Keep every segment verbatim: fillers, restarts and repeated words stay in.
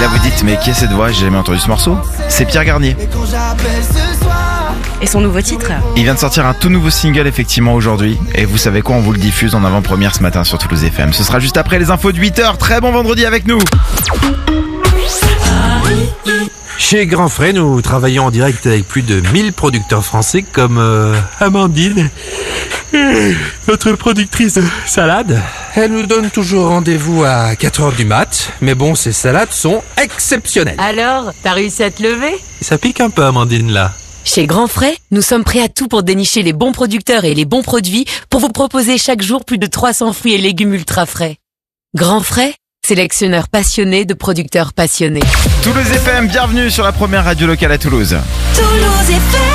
là vous dites, mais qui est cette voix? J'ai jamais entendu ce morceau. C'est Pierre Garnier. Et son nouveau titre? Il vient de sortir un tout nouveau single effectivement aujourd'hui. Et vous savez quoi, on vous le diffuse en avant-première ce matin sur Toulouse F M. Ce sera juste après les infos de huit heures. Très bon vendredi avec nous. Chez Grand Frais, nous travaillons en direct avec plus de mille producteurs français comme euh, Amandine, notre productrice de salade. Elle nous donne toujours rendez-vous à quatre heures du mat, mais bon, ces salades sont exceptionnelles. Alors, t'as réussi à te lever? Ça pique un peu, Amandine, là. Chez Grand Frais, nous sommes prêts à tout pour dénicher les bons producteurs et les bons produits pour vous proposer chaque jour plus de trois cents fruits et légumes ultra frais. Grand Frais, sélectionneur passionné de producteurs passionnés. Toulouse F M, bienvenue sur la première radio locale à Toulouse. Toulouse F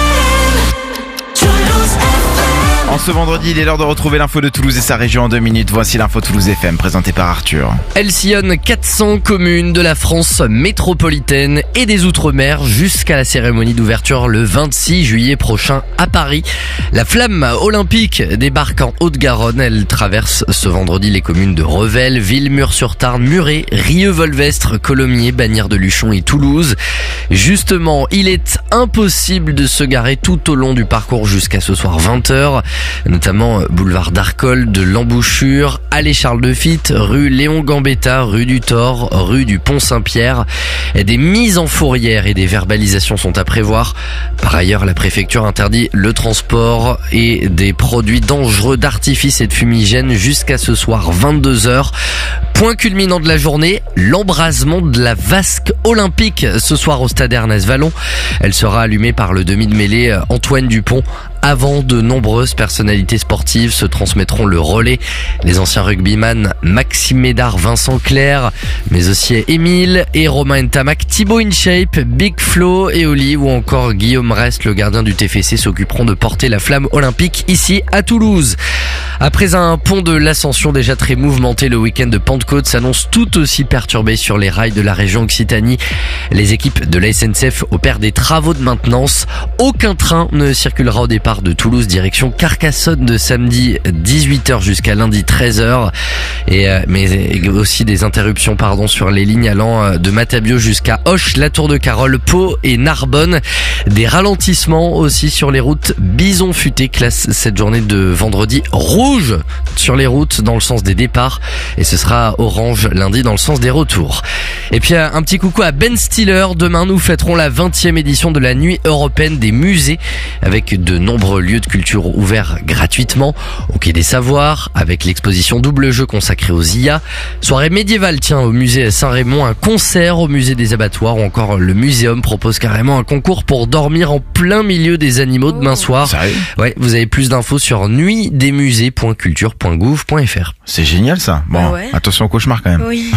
M, Toulouse F M. En ce vendredi, il est l'heure de retrouver l'info de Toulouse et sa région en deux minutes. Voici l'info Toulouse F M, présentée par Arthur. Elle sillonne quatre cents communes de la France métropolitaine et des Outre-mer jusqu'à la cérémonie d'ouverture le vingt-six juillet prochain à Paris. La flamme olympique débarque en Haute-Garonne. Elle traverse ce vendredi les communes de Revel, Villemur-sur-Tarn, Muret, Rieux-Volvestre, Colomiers, Bagnères de Luchon et Toulouse. Justement, il est impossible de se garer tout au long du parcours jusqu'à ce soir vingt heures. Notamment boulevard d'Arcole, de l'Embouchure, allée Charles de Fitte, rue Léon Gambetta, rue du Thor, rue du Pont-Saint-Pierre. Des mises en fourrière et des verbalisations sont à prévoir. Par ailleurs, la préfecture interdit le transport et des produits dangereux d'artifice et de fumigène jusqu'à ce soir vingt-deux heures. Point culminant de la journée, l'embrasement de la vasque olympique ce soir au stade Ernest Vallon. Elle sera allumée par le demi de mêlée Antoine Dupont. Avant, de nombreuses personnalités sportives se transmettront le relais. Les anciens rugbyman Maxime Médard, Vincent Clerc, mais aussi Émile et Romain Ntamak, Thibaut InShape, Big Flo et Oli ou encore Guillaume Rest, le gardien du T F C, s'occuperont de porter la flamme olympique ici à Toulouse. Après un pont de l'Ascension déjà très mouvementé, le week-end de Pentecôte s'annonce tout aussi perturbé sur les rails de la région Occitanie. Les équipes de la S N C F opèrent des travaux de maintenance. Aucun train ne circulera au départ de Toulouse direction Carcassonne de samedi dix-huit heures jusqu'à lundi treize heures et euh, mais aussi des interruptions pardon sur les lignes allant de Matabio jusqu'à Auch, la Tour de Carole, Pau et Narbonne. Des ralentissements aussi sur les routes. Bison Futé classe cette journée de vendredi rouge sur les routes dans le sens des départs et ce sera orange lundi dans le sens des retours. Et puis un petit coucou à Ben Stiller. Demain nous fêterons la vingtième édition de la nuit européenne des musées avec de nombreux lieux de culture ouverts gratuitement au Quai des Savoirs avec l'exposition Double Jeu consacrée aux I A. Soirée médiévale tiens au musée Saint-Raymond, un concert au musée des abattoirs ou encore le muséum propose carrément un concours pour dormir en plein milieu des animaux demain soir. Sérieux ? Ouais, vous avez plus d'infos sur nuit des musées point culture point gouv point f r. C'est génial ça. Bon, Ah ouais. attention au cauchemar quand même. Oui.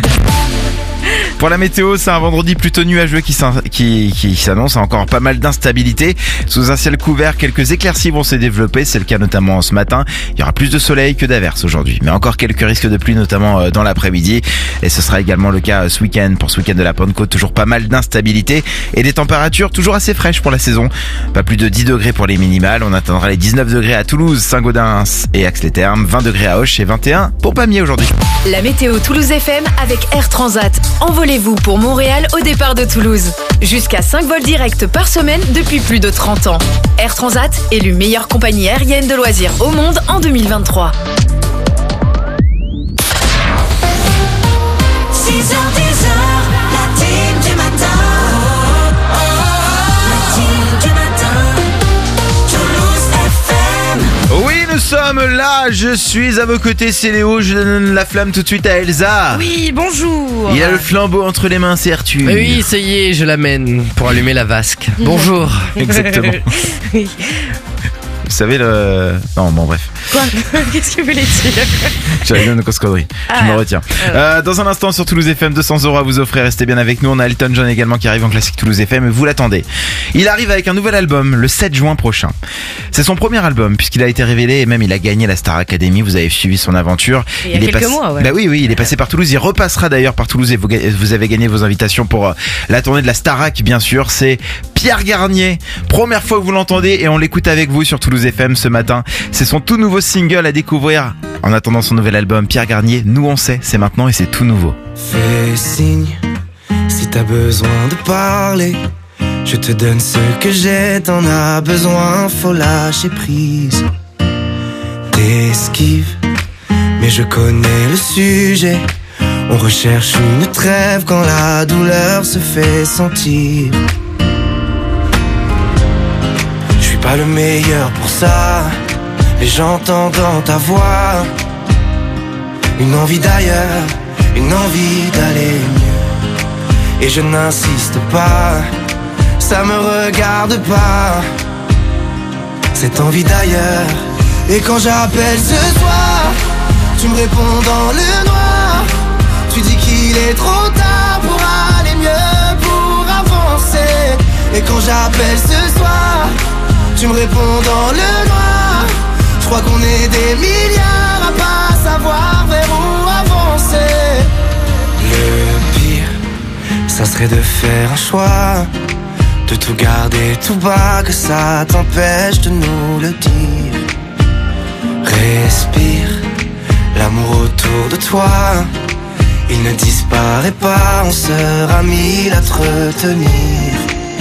Pour la météo, c'est un vendredi plutôt nuageux qui, s'in- qui, qui s'annonce. Encore pas mal d'instabilité. Sous un ciel couvert, quelques éclaircies vont se développer. C'est le cas notamment ce matin. Il y aura plus de soleil que d'averses aujourd'hui. Mais encore quelques risques de pluie, notamment dans l'après-midi. Et ce sera également le cas ce week-end. Pour ce week-end de la Pentecôte, toujours pas mal d'instabilité. Et des températures toujours assez fraîches pour la saison. Pas plus de dix degrés pour les minimales. On atteindra les dix-neuf degrés à Toulouse, Saint-Gaudens et Ax-les-Thermes. vingt degrés à Auch et vingt et un pour Pamiers aujourd'hui. La météo Toulouse F M avec Air Transat. Envolez-vous pour Montréal au départ de Toulouse. Jusqu'à cinq vols directs par semaine depuis plus de trente ans. Air Transat, élue meilleure compagnie aérienne de loisirs au monde en deux mille vingt-trois. six heures dix heures, la team du matin. La team du matin. Toulouse F M. Oui, nous sommes là. Je suis à vos côtés, c'est Léo. Je donne la flamme tout de suite à Elsa. Oui, bonjour. Il a le flambeau entre les mains, c'est Arthur. Oui, ça y est, je l'amène pour allumer la vasque. Bonjour. Exactement. Oui. Vous savez le... Non, bon bref. Quoi? Qu'est-ce que vous voulez dire? J'avais une grosse connerie. Je Ah. me retiens. Euh, dans un instant sur Toulouse F M, deux cents euros à vous offrir. Restez bien avec nous. On a Elton John également qui arrive en classique Toulouse F M et vous l'attendez. Il arrive avec un nouvel album le sept juin prochain. C'est son premier album puisqu'il a été révélé et même il a gagné la Star Academy. Vous avez suivi son aventure. Il y a est quelques passé... mois, ouais. Bah oui, oui, il est passé par Toulouse. Il repassera d'ailleurs par Toulouse et vous, ga- vous avez gagné vos invitations pour euh, la tournée de la Starac, bien sûr. C'est Pierre Garnier. Première fois que vous l'entendez et on l'écoute avec vous sur Toulouse F M ce matin. C'est son tout nouveau single à découvrir. En attendant son nouvel album, Pierre Garnier, Nous on sait, c'est maintenant et c'est tout nouveau. Fais signe t'as besoin de parler, je te donne ce que j'ai, t'en as besoin, faut lâcher prise. T'esquives, mais je connais le sujet. On recherche une trêve quand la douleur se fait sentir. Je suis pas le meilleur pour ça, mais j'entends dans ta voix une envie d'ailleurs, une envie d'aller mieux. Et je n'insiste pas, ça me regarde pas, cette envie d'ailleurs. Et quand j'appelle ce soir, tu me réponds dans le noir. Tu dis qu'il est trop tard pour aller mieux, pour avancer. Et quand j'appelle ce soir, tu me réponds dans le noir. Je crois qu'on est des milliards à pas savoir vers où avancer. Le pire, ça serait de faire un choix, de tout garder tout bas, que ça t'empêche de nous le dire. Respire, l'amour autour de toi, il ne disparaît pas, on sera mille à te retenir.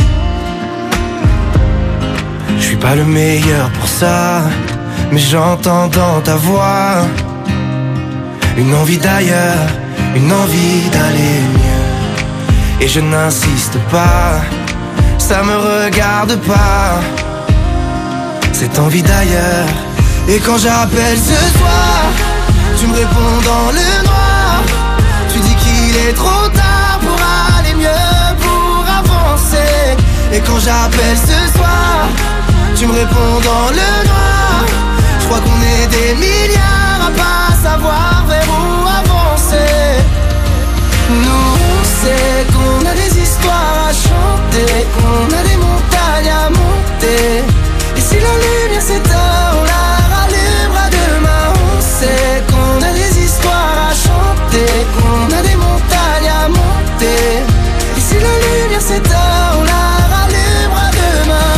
Je suis pas le meilleur pour ça, mais j'entends dans ta voix une envie d'ailleurs, une envie d'aller mieux. Et je n'insiste pas, ça me regarde pas, cette envie d'ailleurs. Et quand j'appelle ce soir, tu me réponds dans le noir. Tu dis qu'il est trop tard pour aller mieux, pour avancer. Et quand j'appelle ce soir, tu me réponds dans le noir. Je crois qu'on est des milliards à pas savoir vers où avancer. Nous on sait qu'on a des histoires à chanter, qu'on a des montagnes à monter. Et si la lumière s'éteint, on la rallumera demain. On sait qu'on a des histoires à chanter, qu'on a des montagnes à monter. Et si la lumière s'éteint, on la rallumera demain.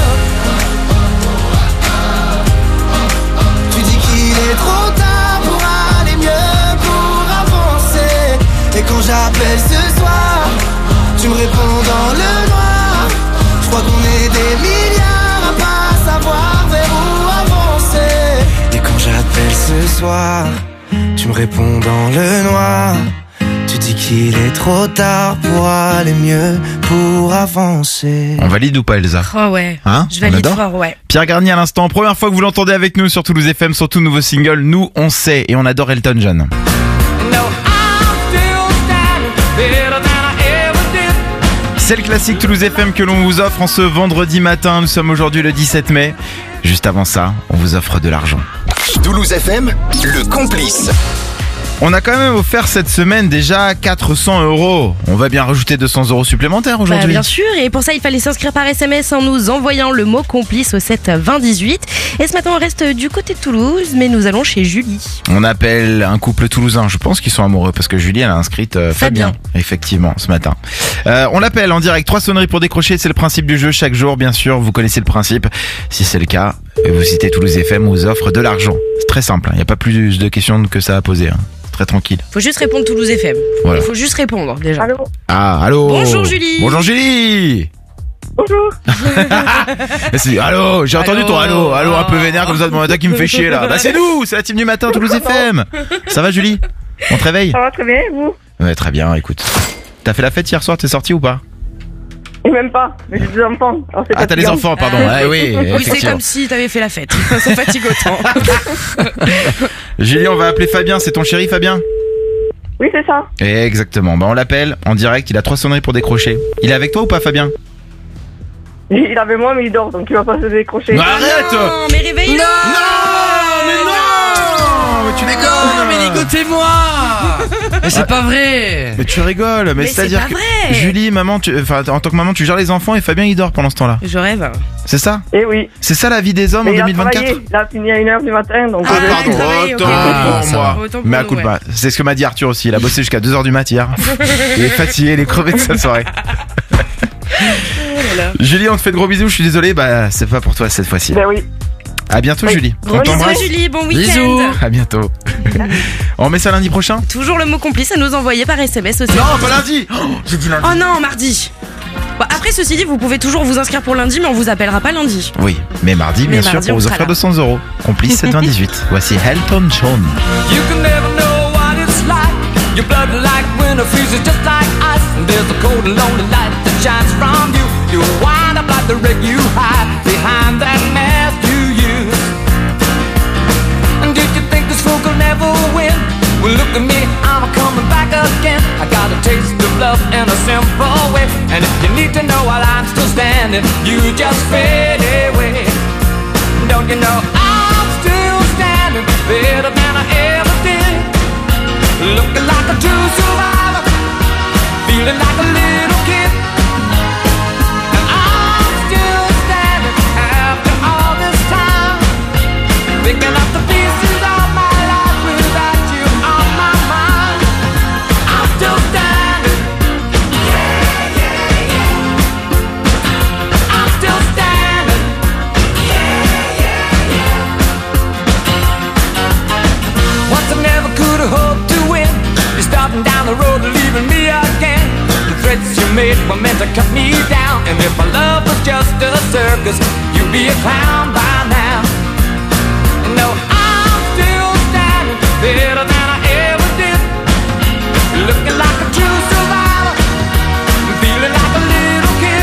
Tu dis qu'il est trop tard pour aller mieux, pour avancer. Et quand j'appelle ce soir, tu me réponds dans le noir. Je crois qu'on est des milliards à pas savoir vers où avancer. Et quand j'appelle ce soir, tu me réponds dans le noir. Tu dis qu'il est trop tard pour aller mieux, pour avancer. On valide ou pas, Elsa? Oh ouais, Hein je On valide adore fort, ouais. Pierre Garnier à l'instant, première fois que vous l'entendez avec nous sur Toulouse F M, sur tout nouveau single, Nous on sait, et on adore Elton John. C'est le classique Toulouse F M que l'on vous offre en ce vendredi matin. Nous sommes aujourd'hui le dix-sept mai. Juste avant ça, on vous offre de l'argent. Toulouse F M, le complice. On a quand même offert cette semaine déjà quatre cents euros. On va bien rajouter deux cents euros supplémentaires Bah, aujourd'hui. bien sûr, et pour ça il fallait s'inscrire par S M S en nous envoyant le mot complice au sept vingt dix-huit. Et ce matin on reste du côté de Toulouse, mais nous allons chez Julie. On appelle un couple toulousain. Je pense qu'ils sont amoureux parce que Julie elle a inscrite euh, Fabien. Fabien. Effectivement, ce matin. Euh, on l'appelle en direct. Trois sonneries pour décrocher. C'est le principe du jeu chaque jour, bien sûr. Vous connaissez le principe. Si c'est le cas, vous citez Toulouse F M, on vous offre de l'argent. C'est très simple. Il n'y a pas plus de questions que ça à poser. Hein. Très tranquille. Faut juste répondre Toulouse F M. Voilà. Il faut juste répondre déjà. Allô? Ah, allô. Bonjour, Julie. Bonjour Julie. Bonjour. C'est, allô, j'ai entendu Allô. ton allô, allô un peu vénère comme ça de mon matin qui me fait chier là. Bah c'est nous, c'est la team du matin Toulouse F M. Ça va Julie? On te réveille? Ça va très bien, et vous? Ouais, très bien, écoute. T'as fait la fête hier soir, t'es sorti ou pas? Et même pas, mais j'ai des enfants. Alors c'est Ah, t'as les fatigant. enfants, pardon. Ah. Ah, oui, Oui, c'est effectivement. comme si t'avais fait la fête. Ça fatigue autant. Julie, on va appeler Fabien, c'est ton chéri Fabien? Oui, c'est ça. Exactement, bah on l'appelle en direct, il a trois sonneries pour décrocher. Il est avec toi ou pas Fabien? Il avait moi, mais il dort, donc il va pas se décrocher. Bah, arrête! Non, mais réveille-le. Non, mais non, mais tu déconnes. Non, mais ligotez-moi. Mais c'est pas vrai. Mais tu rigoles, mais, Mais c'est-à-dire c'est pas que vrai. Julie, maman, tu, enfin en tant que maman, tu gères les enfants et Fabien il dort pendant ce temps-là. Je rêve. C'est ça? Et oui. C'est ça la vie des hommes Mais en il a deux mille vingt-quatre? travaillé, il a fini à une heure du matin, donc... Ah euh, pardon, travaillé, ok. autant Ah, pour ça moi. va. Autant pour Mais à nous, coup de ouais. pas. C'est ce que m'a dit Arthur aussi. Il a bossé jusqu'à deux heures du mat hier. Il est fatigué, il est crevé de sa soirée. Oh là là. Julie, on te fait de gros bisous. Je suis désolé, bah c'est pas pour toi cette fois-ci. Ben oui. À bientôt, Julie. Gros On bisous t'embrasse. Julie, bon week-end. Bisous. À bientôt. On remet ça lundi prochain? Toujours le mot complice à nous envoyer par S M S aussi. Non, pas lundi. Oh, j'ai dit lundi. Oh non, mardi. Bon, après, ceci dit, vous pouvez toujours vous inscrire pour lundi, mais on vous appellera pas lundi. Oui, mais mardi, Mais bien sûr, mardi, pour on vous sera offrir là. deux cents euros. Complice sept vingt dix-huit. Voici Elton John. You can never know what it's like. Your blood like winter freezes just like ice. And there's a cold and lonely light that shines from you. You wind up like the wreck you hide behind that mask you use. And did you think this fool could never win? Well, look at me, I'm coming back again. I got a taste of love in a simple way. And if you need to know while I'm still standing, you just fade away. Don't you know I'm still standing better than I ever did? Looking like a true survivor, feeling like a little kid. And I'm still standing after all this time, picking up the pieces of my life without you on my mind. I'm still standing. Yeah, yeah, yeah. I'm still standing. Yeah, yeah, yeah. Once I never could have hoped to win. You're starting down the road and leaving me again. The threats you made were meant to cut me down. And if my love was just a circus, you'd be a clown by now. No, I'm still standing better than I ever did. Looking like a true survivor, feeling like a little kid.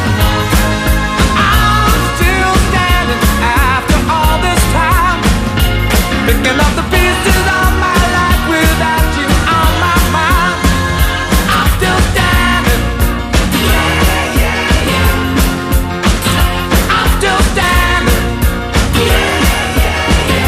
I'm still standing after all this time, picking up the pieces of my life without you on my mind. I'm still standing. Yeah, yeah, yeah. I'm still standing. Yeah, yeah, yeah.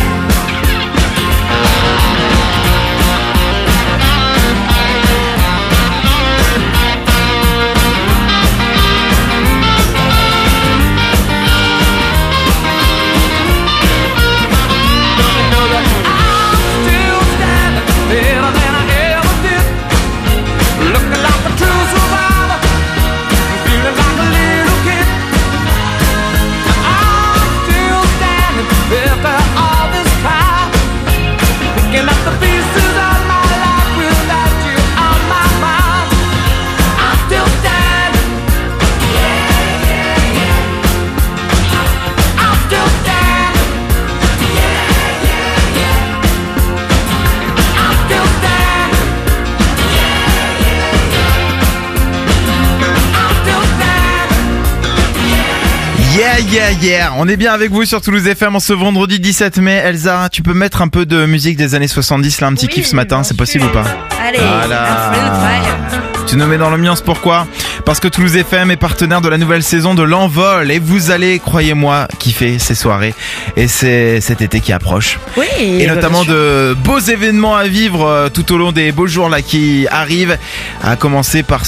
Yeah, yeah, yeah. On est bien avec vous sur Toulouse F M en ce vendredi dix-sept mai. Elsa, tu peux mettre un peu de musique des années soixante-dix, là, un petit Oui, kiff ce matin, bien c'est possible sûr. ou pas? Allez, Voilà. un fun fire. Tu nous mets dans l'ambiance, pourquoi? Parce que Toulouse F M est partenaire de la nouvelle saison de l'Envol et vous allez, croyez-moi, kiffer ces soirées et c'est cet été qui approche. Oui. Et bah, notamment bien sûr. de beaux événements à vivre euh, tout au long des beaux jours là qui arrivent, à commencer par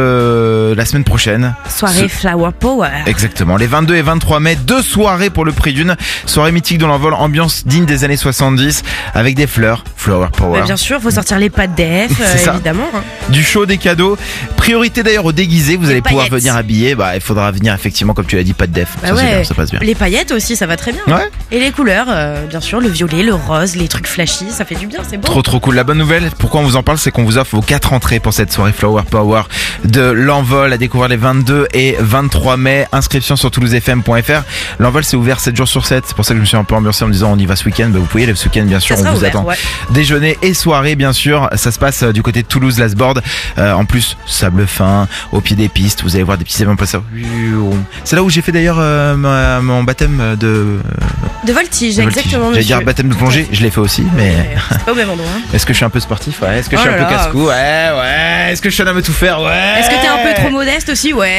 ce la semaine prochaine. Soirée Ce- Flower Power. Exactement, les vingt-deux et vingt-trois mai, deux soirées pour le prix d'une. Soirée mythique de l'Envol, ambiance digne des années soixante-dix, avec des fleurs, Flower Power. Bah, bien sûr, faut sortir les pattes d'E F, C'est euh, ça. évidemment. hein. Du show, des cadeaux. Priorité d'ailleurs aux déguisés, vous Les allez pouvoir paillettes. venir habiller. Bah, il faudra venir effectivement, comme tu l'as dit, pas de def. Bah ça, c'est ouais. bien, ça passe bien. Les paillettes aussi, ça va très bien. Ouais. Et les couleurs, euh, bien sûr, le violet, le rose, les trucs flashy, ça fait du bien, c'est beau. Trop trop cool. La bonne nouvelle, pourquoi on vous en parle, c'est qu'on vous offre vos quatre entrées pour cette soirée Flower Power de l'Envol à découvrir les vingt-deux et vingt-trois mai. Inscription sur toulouse f m point f r. L'Envol c'est ouvert sept jours sur sept. C'est pour ça que je me suis un peu ambiancé en me disant on y va ce week-end. Bah, vous pouvez y aller ce week-end bien sûr, Ça on sera vous ouvert, attend. ouais. Déjeuner et soirée bien sûr. Ça se passe euh, du côté de Toulouse, Lasbord. Euh, en plus, sable fin, au pied des pistes. Vous allez voir des petits événements passés. C'est là où j'ai fait d'ailleurs euh, ma- mon baptême de, De voltige, de voltige. exactement. J'allais monsieur. dire baptême de plongée. Je l'ai fait aussi, mais. Ouais, C'est pas au même endroit. hein. Est-ce que je suis un peu sportif? Ouais. Est-ce que je Oh suis un là peu là. casse-cou? Ouais, ouais. Est-ce que je suis un homme à tout faire? Ouais. Est-ce que t'es un peu trop modeste aussi? Ouais.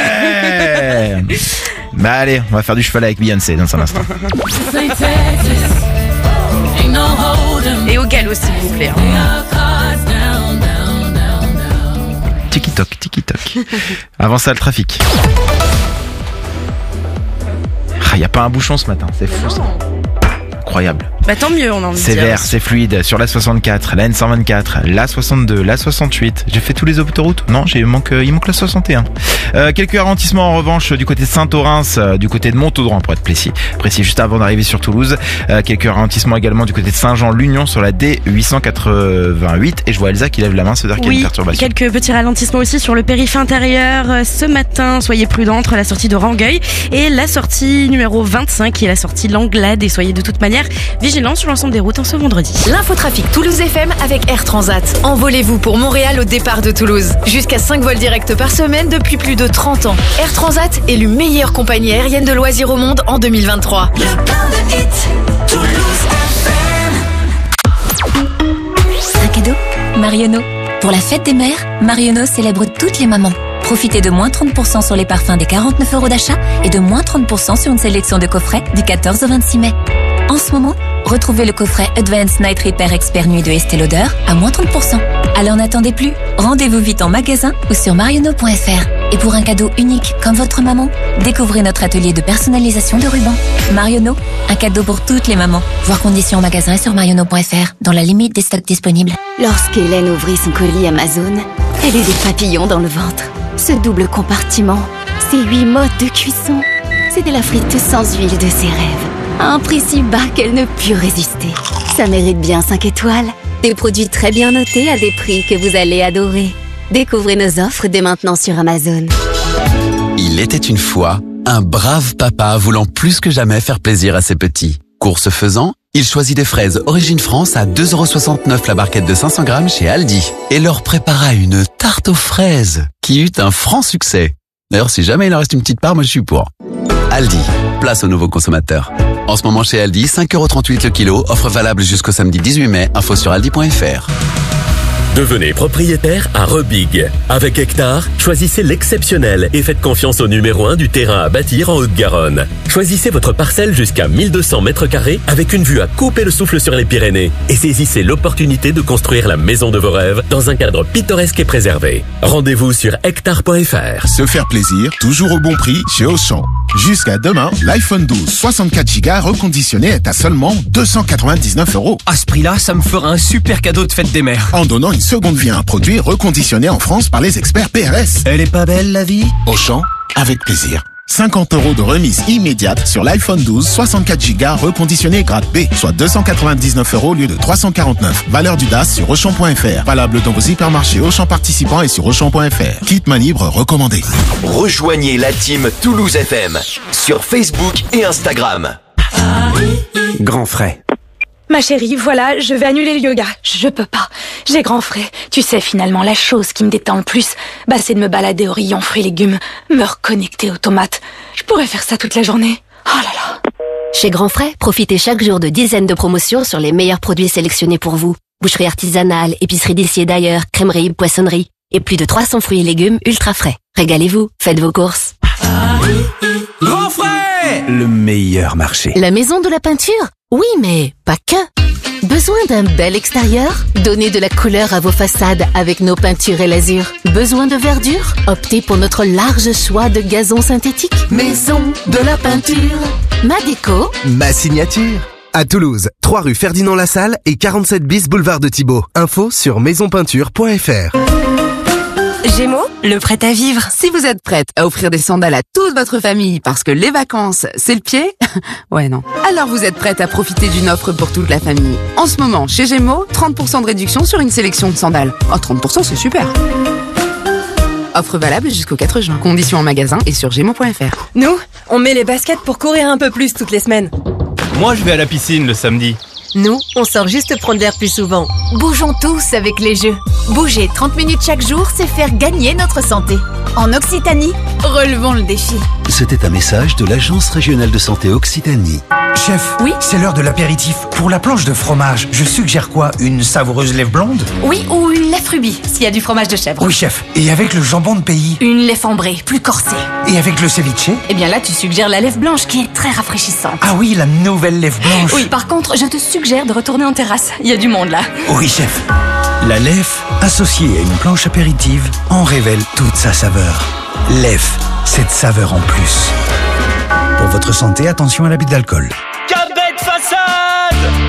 Ouais. Bah allez, on va faire du cheval avec Beyoncé dans un instant. Et au galop, s'il vous plaît. hein. Tiki-toc, tiki-toc. Avant ça, le trafic. Il n'y a pas un bouchon ce matin, c'est fou ça. Incroyable. Bah tant mieux, on a envie de C'est dire. vert, c'est fluide sur la soixante-quatre, la N cent vingt-quatre, la soixante-deux, la soixante-huit. J'ai fait tous les autoroutes? Non, j'ai- il manque, il manque la soixante et un. Euh, quelques ralentissements en revanche du côté de Saint-Orens, euh, du côté de Montaudoin pour être précis, précis juste avant d'arriver sur Toulouse. Euh, quelques ralentissements également du côté de Saint-Jean-Lunion sur la D huit cent quatre-vingt-huit. Et je vois Elsa qui lève la main, c'est-à-dire qu'il y a Oui, une perturbation. quelques petits ralentissements aussi sur le périph' intérieur euh, ce matin. Soyez prudents entre la sortie de Rangueil et la sortie numéro vingt-cinq qui est la sortie Langlade. Et soyez de toute manière vigilants sur l'ensemble des routes en ce vendredi. L'infotrafic Toulouse F M avec Air Transat. Envolez-vous pour Montréal au départ de Toulouse. Jusqu'à cinq vols directs par semaine depuis plus de trente ans. Air Transat est l'une meilleure compagnie aérienne de loisirs au monde en deux mille vingt-trois. Le plein de hits, Toulouse F M. Un cadeau Marionneau. Pour la fête des mères, Marionneau célèbre toutes les mamans. Profitez de moins trente pour cent sur les parfums des quarante-neuf euros d'achat et de moins trente pour cent sur une sélection de coffrets du quatorze au vingt-six mai. En ce moment, retrouvez le coffret Advanced Night Repair Expert Nuit de Estée Lauder à moins trente pour cent. Alors n'attendez plus, rendez-vous vite en magasin ou sur marionneau point f r. Et pour un cadeau unique comme votre maman, découvrez notre atelier de personnalisation de rubans. Marionneau, un cadeau pour toutes les mamans. Voir conditions en magasin et sur marionneau point f r, dans la limite des stocks disponibles. Lorsqu'Hélène ouvrit son colis Amazon, elle eut des papillons dans le ventre. Ce double compartiment, ces huit modes de cuisson, c'était la frite sans huile de ses rêves. À un prix si bas qu'elle ne put résister. Ça mérite bien cinq étoiles. Des produits très bien notés à des prix que vous allez adorer. Découvrez nos offres dès maintenant sur Amazon. Il était une fois un brave papa voulant plus que jamais faire plaisir à ses petits. Course faisant, il choisit des fraises Origine France à deux euros soixante-neuf la barquette de cinq cents grammes chez Aldi et leur prépara une tarte aux fraises qui eut un franc succès. D'ailleurs, si jamais il en reste une petite part, moi je suis pour. Aldi, place aux nouveaux consommateurs. En ce moment chez Aldi, cinq euros trente-huit le kilo, offre valable jusqu'au samedi dix-huit mai, info sur aldi point f r. Devenez propriétaire à Rebig. Avec Hectare, choisissez l'exceptionnel et faites confiance au numéro un du terrain à bâtir en Haute-Garonne. Choisissez votre parcelle jusqu'à mille deux cents mètres carrés avec une vue à couper le souffle sur les Pyrénées et saisissez l'opportunité de construire la maison de vos rêves dans un cadre pittoresque et préservé. Rendez-vous sur hectare point f r. Se faire plaisir, toujours au bon prix chez Auchan. Jusqu'à demain, l'iPhone douze soixante-quatre giga reconditionné est à seulement deux cent quatre-vingt-dix-neuf euros. À ce prix-là, ça me fera un super cadeau de fête des mères. En donnant une seconde vie à un produit reconditionné en France par les experts P R S. Elle est pas belle, la vie? Auchan, avec plaisir. cinquante euros de remise immédiate sur l'iPhone douze soixante-quatre giga reconditionné grade B, soit deux cent quatre-vingt-dix-neuf euros au lieu de trois cent quarante-neuf. Valeur du D A S sur Auchan point f r. Valable dans vos hypermarchés Auchan participants et sur Auchan point f r. Kit main libre recommandé. Rejoignez la team Toulouse F M sur Facebook et Instagram. Grand frais. Ma chérie, voilà, je vais annuler le yoga. Je peux pas. J'ai grand frais. Tu sais, finalement, la chose qui me détend le plus, bah, c'est de me balader au rayon fruits et légumes, me reconnecter aux tomates. Je pourrais faire ça toute la journée. Oh là là. Chez Grand Frais, profitez chaque jour de dizaines de promotions sur les meilleurs produits sélectionnés pour vous. Boucherie artisanale, épicerie d'ici et d'ailleurs, crèmerie, poissonnerie et plus de trois cents fruits et légumes ultra frais. Régalez-vous, faites vos courses. Grand frais! Le meilleur marché. La maison de la peinture? Oui, mais pas que. Besoin d'un bel extérieur? Donnez de la couleur à vos façades avec nos peintures et l'azur. Besoin de verdure? Optez pour notre large choix de gazon synthétique. Maison de la peinture. Ma déco. Ma signature. À Toulouse, trois rue Ferdinand Lassalle et quarante-sept bis boulevard de Thibault. Info sur maison peinture point f r. Gémeaux, le prêt à vivre. Si vous êtes prête à offrir des sandales à toute votre famille parce que les vacances, c'est le pied, ouais non. Alors vous êtes prête à profiter d'une offre pour toute la famille. En ce moment, chez Gémeaux, trente pour cent de réduction sur une sélection de sandales. Oh, trente pour cent, c'est super. Offre valable jusqu'au quatre juin. Conditions en magasin et sur gémeaux point f r. Nous, on met les baskets pour courir un peu plus toutes les semaines. Moi, je vais à la piscine le samedi. Nous, on sort juste prendre l'air plus souvent. Bougeons tous avec les jeux. Bouger trente minutes chaque jour, c'est faire gagner notre santé. En Occitanie, relevons le défi. C'était un message de l'Agence régionale de santé Occitanie. Chef, oui, c'est l'heure de l'apéritif. Pour la planche de fromage, je suggère quoi? Une savoureuse lèvre blonde? Oui, ou une lèvre rubis, s'il y a du fromage de chèvre. Oui, chef. Et avec le jambon de pays? Une lèvre ambrée, plus corsée. Et avec le ceviche? Eh bien là, tu suggères la lèvre blanche, qui est très rafraîchissante. Ah oui, la nouvelle lèvre blanche. Oui, par contre, je te suggère de retourner en terrasse. Il y a du monde là. Oui, chef. La Lef, associée à une planche apéritive, en révèle toute sa saveur. Lef, cette saveur en plus. Pour votre santé, attention à l'abus d'alcool. Cabet de façade!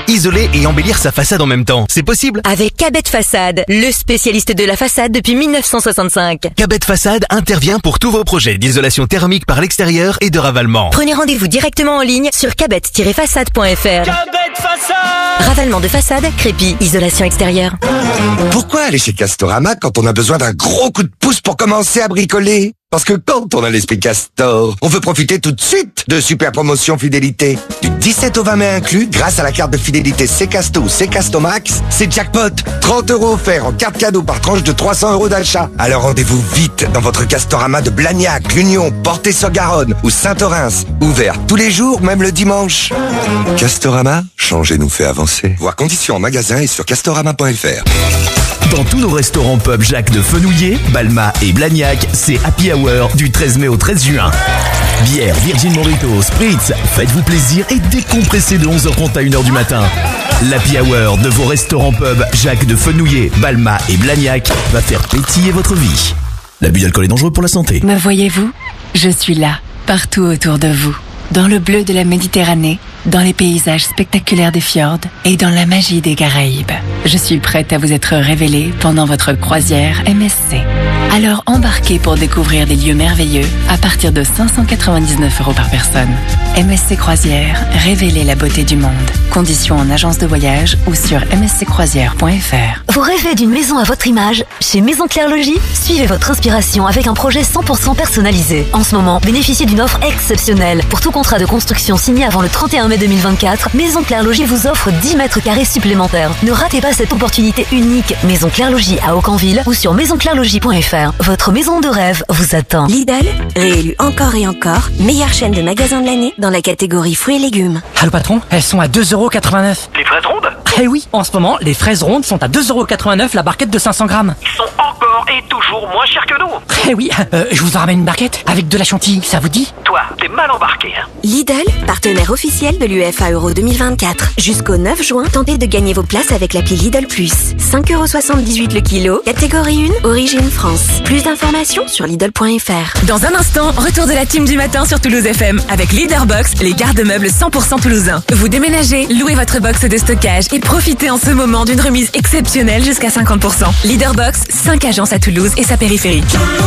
isoler et embellir sa façade en même temps. C'est possible? Avec Cabet Façade, le spécialiste de la façade depuis mille neuf cent soixante-cinq. Cabet Façade intervient pour tous vos projets d'isolation thermique par l'extérieur et de ravalement. Prenez rendez-vous directement en ligne sur cabet tiret façade point f r. Cabet Façade! Ravalement de façade, crépi, isolation extérieure. Pourquoi aller chez Castorama quand on a besoin d'un gros coup de pouce pour commencer à bricoler? Parce que quand on a l'esprit Castor, on veut profiter tout de suite de super promotion fidélité. Du dix-sept au vingt mai inclus, grâce à la carte de fidélité C-Casto ou C-Casto Max, c'est jackpot. trente euros offerts en carte cadeau par tranche de trois cents euros d'achat. Alors rendez-vous vite dans votre Castorama de Blagnac, l'Union, Portet-sur-Garonne ou Saint-Orens. Ouvert tous les jours, même le dimanche. Castorama, changer nous fait avancer. Voir conditions en magasin et sur castorama point f r. Dans tous nos restaurants pub Jacques de Fenouillet, Balma et Blagnac, c'est Happy Hour du treize mai au treize juin. Bière, Virgin Morito, Spritz, faites-vous plaisir et décompressez de onze heures trente à une heure du matin. L'Happy Hour de vos restaurants pub Jacques de Fenouillet, Balma et Blagnac va faire pétiller votre vie. L'abus d'alcool est dangereux pour la santé. Me voyez-vous? Je suis là, partout autour de vous. Dans le bleu de la Méditerranée, dans les paysages spectaculaires des fjords et dans la magie des Caraïbes. Je suis prête à vous être révélée pendant votre croisière M S C. Alors embarquez pour découvrir des lieux merveilleux à partir de cinq cent quatre-vingt-dix-neuf euros par personne. M S C Croisière, révélez la beauté du monde. Conditions en agence de voyage ou sur m s c croisière point f r. Vous rêvez d'une maison à votre image? Chez Maison Claire Logis, suivez votre inspiration avec un projet cent pour cent personnalisé. En ce moment, bénéficiez d'une offre exceptionnelle. Pour tout contrat de construction signé avant le trente et un mai deux mille vingt-quatre, Maison Claire Logis vous offre dix mètres carrés supplémentaires. Ne ratez pas cette opportunité unique. Maison Claire Logis à Aucanville ou sur maison claire logis point f r. Votre maison de rêve vous attend. Lidl, réélu encore et encore, meilleure chaîne de magasins de l'année dans la catégorie fruits et légumes. Allô patron, elles sont à deux euros quatre-vingt-neuf. Les fraises rondes? Eh oui, en ce moment, les fraises rondes sont à deux euros quatre-vingt-neuf la barquette de cinq cents grammes. Ils sont encore et toujours moins chers que nous. Eh oui, euh, je vous en ramène une barquette avec de la chantilly, ça vous dit? Toi, t'es mal embarqué. Hein. Lidl, partenaire officiel de l'U E F A Euro deux mille vingt-quatre. Jusqu'au neuf juin, tentez de gagner vos places avec l'appli Lidl Plus. cinq euros soixante-dix-huit le kilo, catégorie un, origine France. Plus d'informations sur lidl point f r. Dans un instant, retour de la team du matin sur Toulouse F M avec Leaderbox, les garde-meubles cent pour cent toulousains. Vous déménagez, louez votre box de stockage et profitez en ce moment d'une remise exceptionnelle jusqu'à cinquante pour cent. Leaderbox, cinq agences à Toulouse et sa périphérie.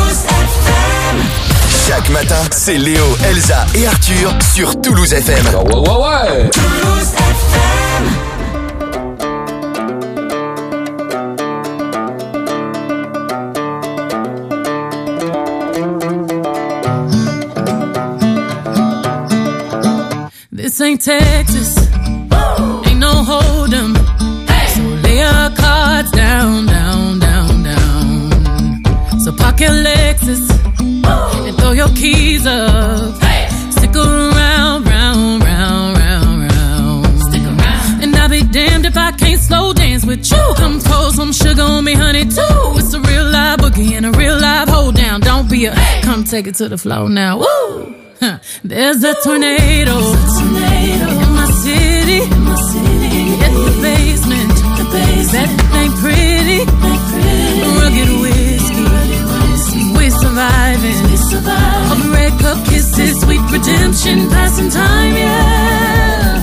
Chaque matin, c'est Léo, Elsa et Arthur sur Toulouse F M. Ouais, ouais, ouais. Toulouse F M. This ain't Texas, ain't no hold'em. So lay your cards down, down, down, down. So park your Lexus and throw your keys up. Stick around, round, round, round, round. Stick around. And I'll be damned if I can't slow dance with you. Come pour some sugar on me, honey, too. It's a real live boogie and a real live hold down. Don't be a, come take it to the floor now. Woo! Huh. There's a tornado, tornado in my city, in my city. Hit the basement, the basement. That ain't pretty, ain't pretty. Rugged whiskey, rugged whiskey. We're surviving, we surviving. Of red cup kisses, sweet redemption, passing time, yeah.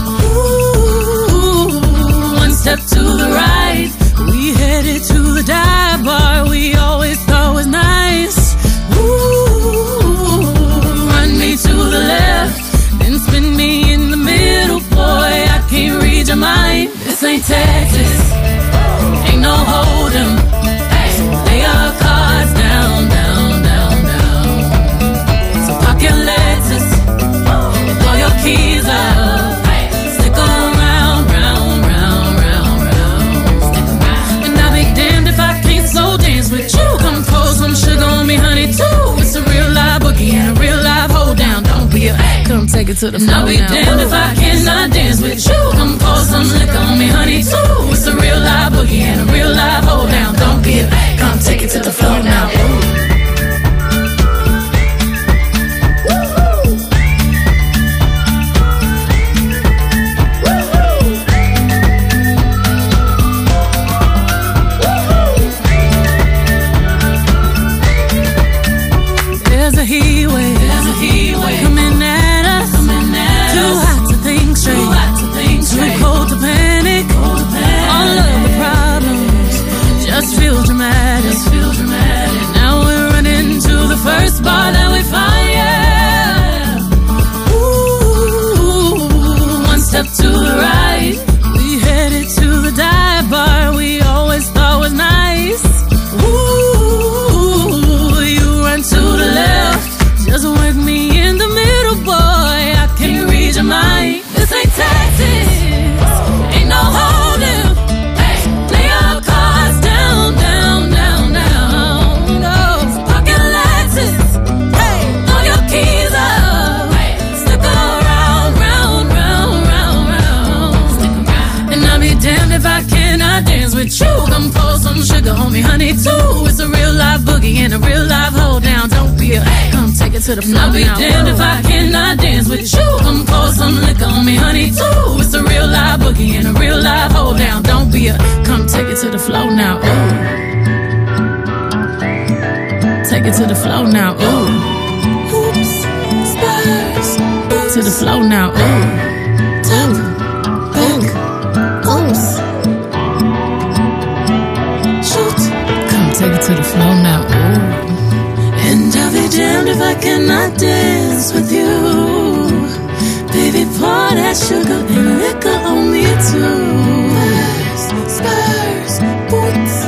Ooh, one step to the right, we headed to the dive bar we always thought was nice. Ooh. To the left, then spin me in the middle, boy, I can't read your mind. This ain't Texas, ain't no hold'em. So lay your cards down, down, down, down. So park your Lexus and throw your keys up. Stick around, round, round, round, round. Stick around. And I'll be damned if I can't slow dance with you. Come pour some sugar on me, honey, too. It's a real live boogie and a real live hold down. Don't be a, come take it to the floor now. I'll be damned if I cannot dance with you. Come pour some liquor on me, honey, too. It's a real live boogie and a real live hold down. Don't be a, come take it to the floor now. There's a heat wave, there's a heat wave coming at us, coming at too us. Hot to think straight, too hot to think straight, too cold to pain. to the flow. I'll be damned if I cannot dance with you. Come pour some liquor on me, honey, too. It's a real live boogie and a real live hold down. Don't be a, come take it to the flow now, ooh. Take it to the flow now, ooh. Oops, spurs, to the flow now, ooh. Tap, back, oops. Shoot, come take it to the flow now, ooh. And I'll be damned if I cannot dance with you. Baby, pour that sugar and liquor on me too. Spurs, boots,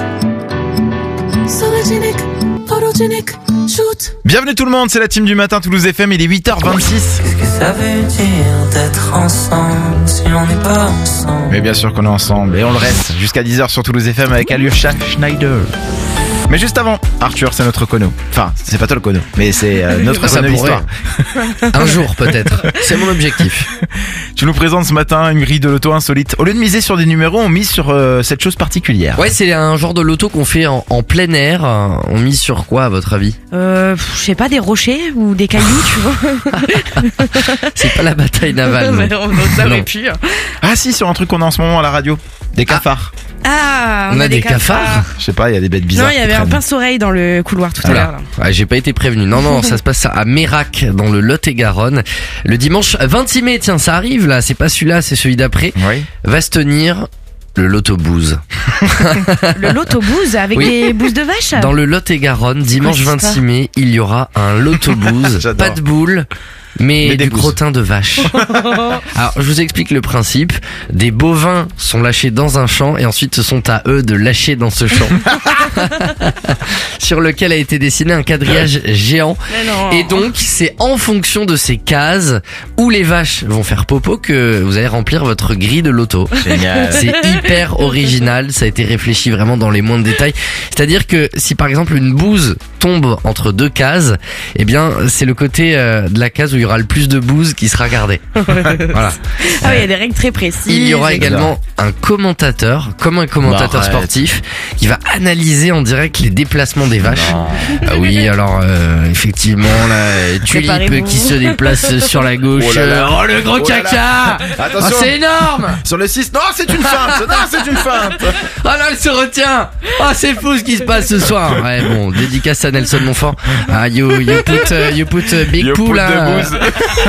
sologenic, photogenic, shoot. Bienvenue tout le monde, c'est la team du matin Toulouse F M, il est huit heures vingt-six. Qu'est-ce que ça veut dire d'être ensemble si on n'est pas ensemble? Mais bien sûr qu'on est ensemble et on le reste jusqu'à dix heures sur Toulouse F M avec Alyosha Schneider. Mais juste avant, Arthur, c'est notre cono. Enfin, c'est pas toi le cono, mais c'est euh, notre Ça cono pourrait. histoire. Un jour peut-être, c'est mon objectif. Tu nous présentes ce matin une grille de loto insolite. Au lieu de miser sur des numéros, on mise sur euh, cette chose particulière. Ouais, c'est un genre de loto qu'on fait en, en plein air. On mise sur quoi à votre avis? Euh, je sais pas, des rochers ou des cailloux, tu vois. C'est pas la bataille navale. Mais non. on, ça aurait Non. pu. Ah si, sur un truc qu'on a en ce moment à la radio. Des cafards. Ah, On a des cafards. Je sais pas, il y a des bêtes bizarres. Non, il y qui avait un traînent. pince-oreille dans le couloir tout à Voilà. l'heure. là. Ouais, j'ai pas été prévenu. Non, non, ça se passe à Mérac, dans le Lot-et-Garonne. Le dimanche vingt-six mai, tiens, ça arrive là. C'est pas celui-là, c'est celui d'après. Oui. Va se tenir le Loto-Booze. Le loto-booze avec Oui. des bouses de vache. Dans le Lot-et-Garonne, dimanche cette vingt-six histoire mai, il y aura un Loto-Booze. J'adore. Pas de boule, mais, Mais des du bouses. crottin de vache. Alors, je vous explique le principe. Des bovins sont lâchés dans un champ et ensuite ce sont à eux de lâcher dans ce champ. Sur lequel a été dessiné un quadrillage géant. Mais non. Et donc, c'est en fonction de ces cases où les vaches vont faire popo que vous allez remplir votre grille de loto. Génial. C'est hyper original, ça a été réfléchi vraiment dans les moindres détails. C'est-à-dire que si par exemple une bouse tombe entre deux cases, eh bien c'est le côté euh, de la case où il y aura le plus de bouse qui sera gardé. Voilà. Ah oui, il y a des règles très précises. Il y aura également un commentateur, comme un commentateur Bah, arrête. sportif, qui va analyser en direct les déplacements des vaches. Ah oui, alors euh, effectivement là, Tulipe Préparez-vous. qui se déplace sur la gauche. Oh là là. Oh le gros Oh là là. caca. Attention. Oh, c'est énorme. Sur le six, non, c'est une feinte. Non, c'est une feinte. Oh là, elle se retient. Oh, c'est fou ce qui se passe ce soir. Ouais, bon, dédicace à Nelson Montfort. Ah, you, you put, uh, you put uh, big You poo put là. the booze.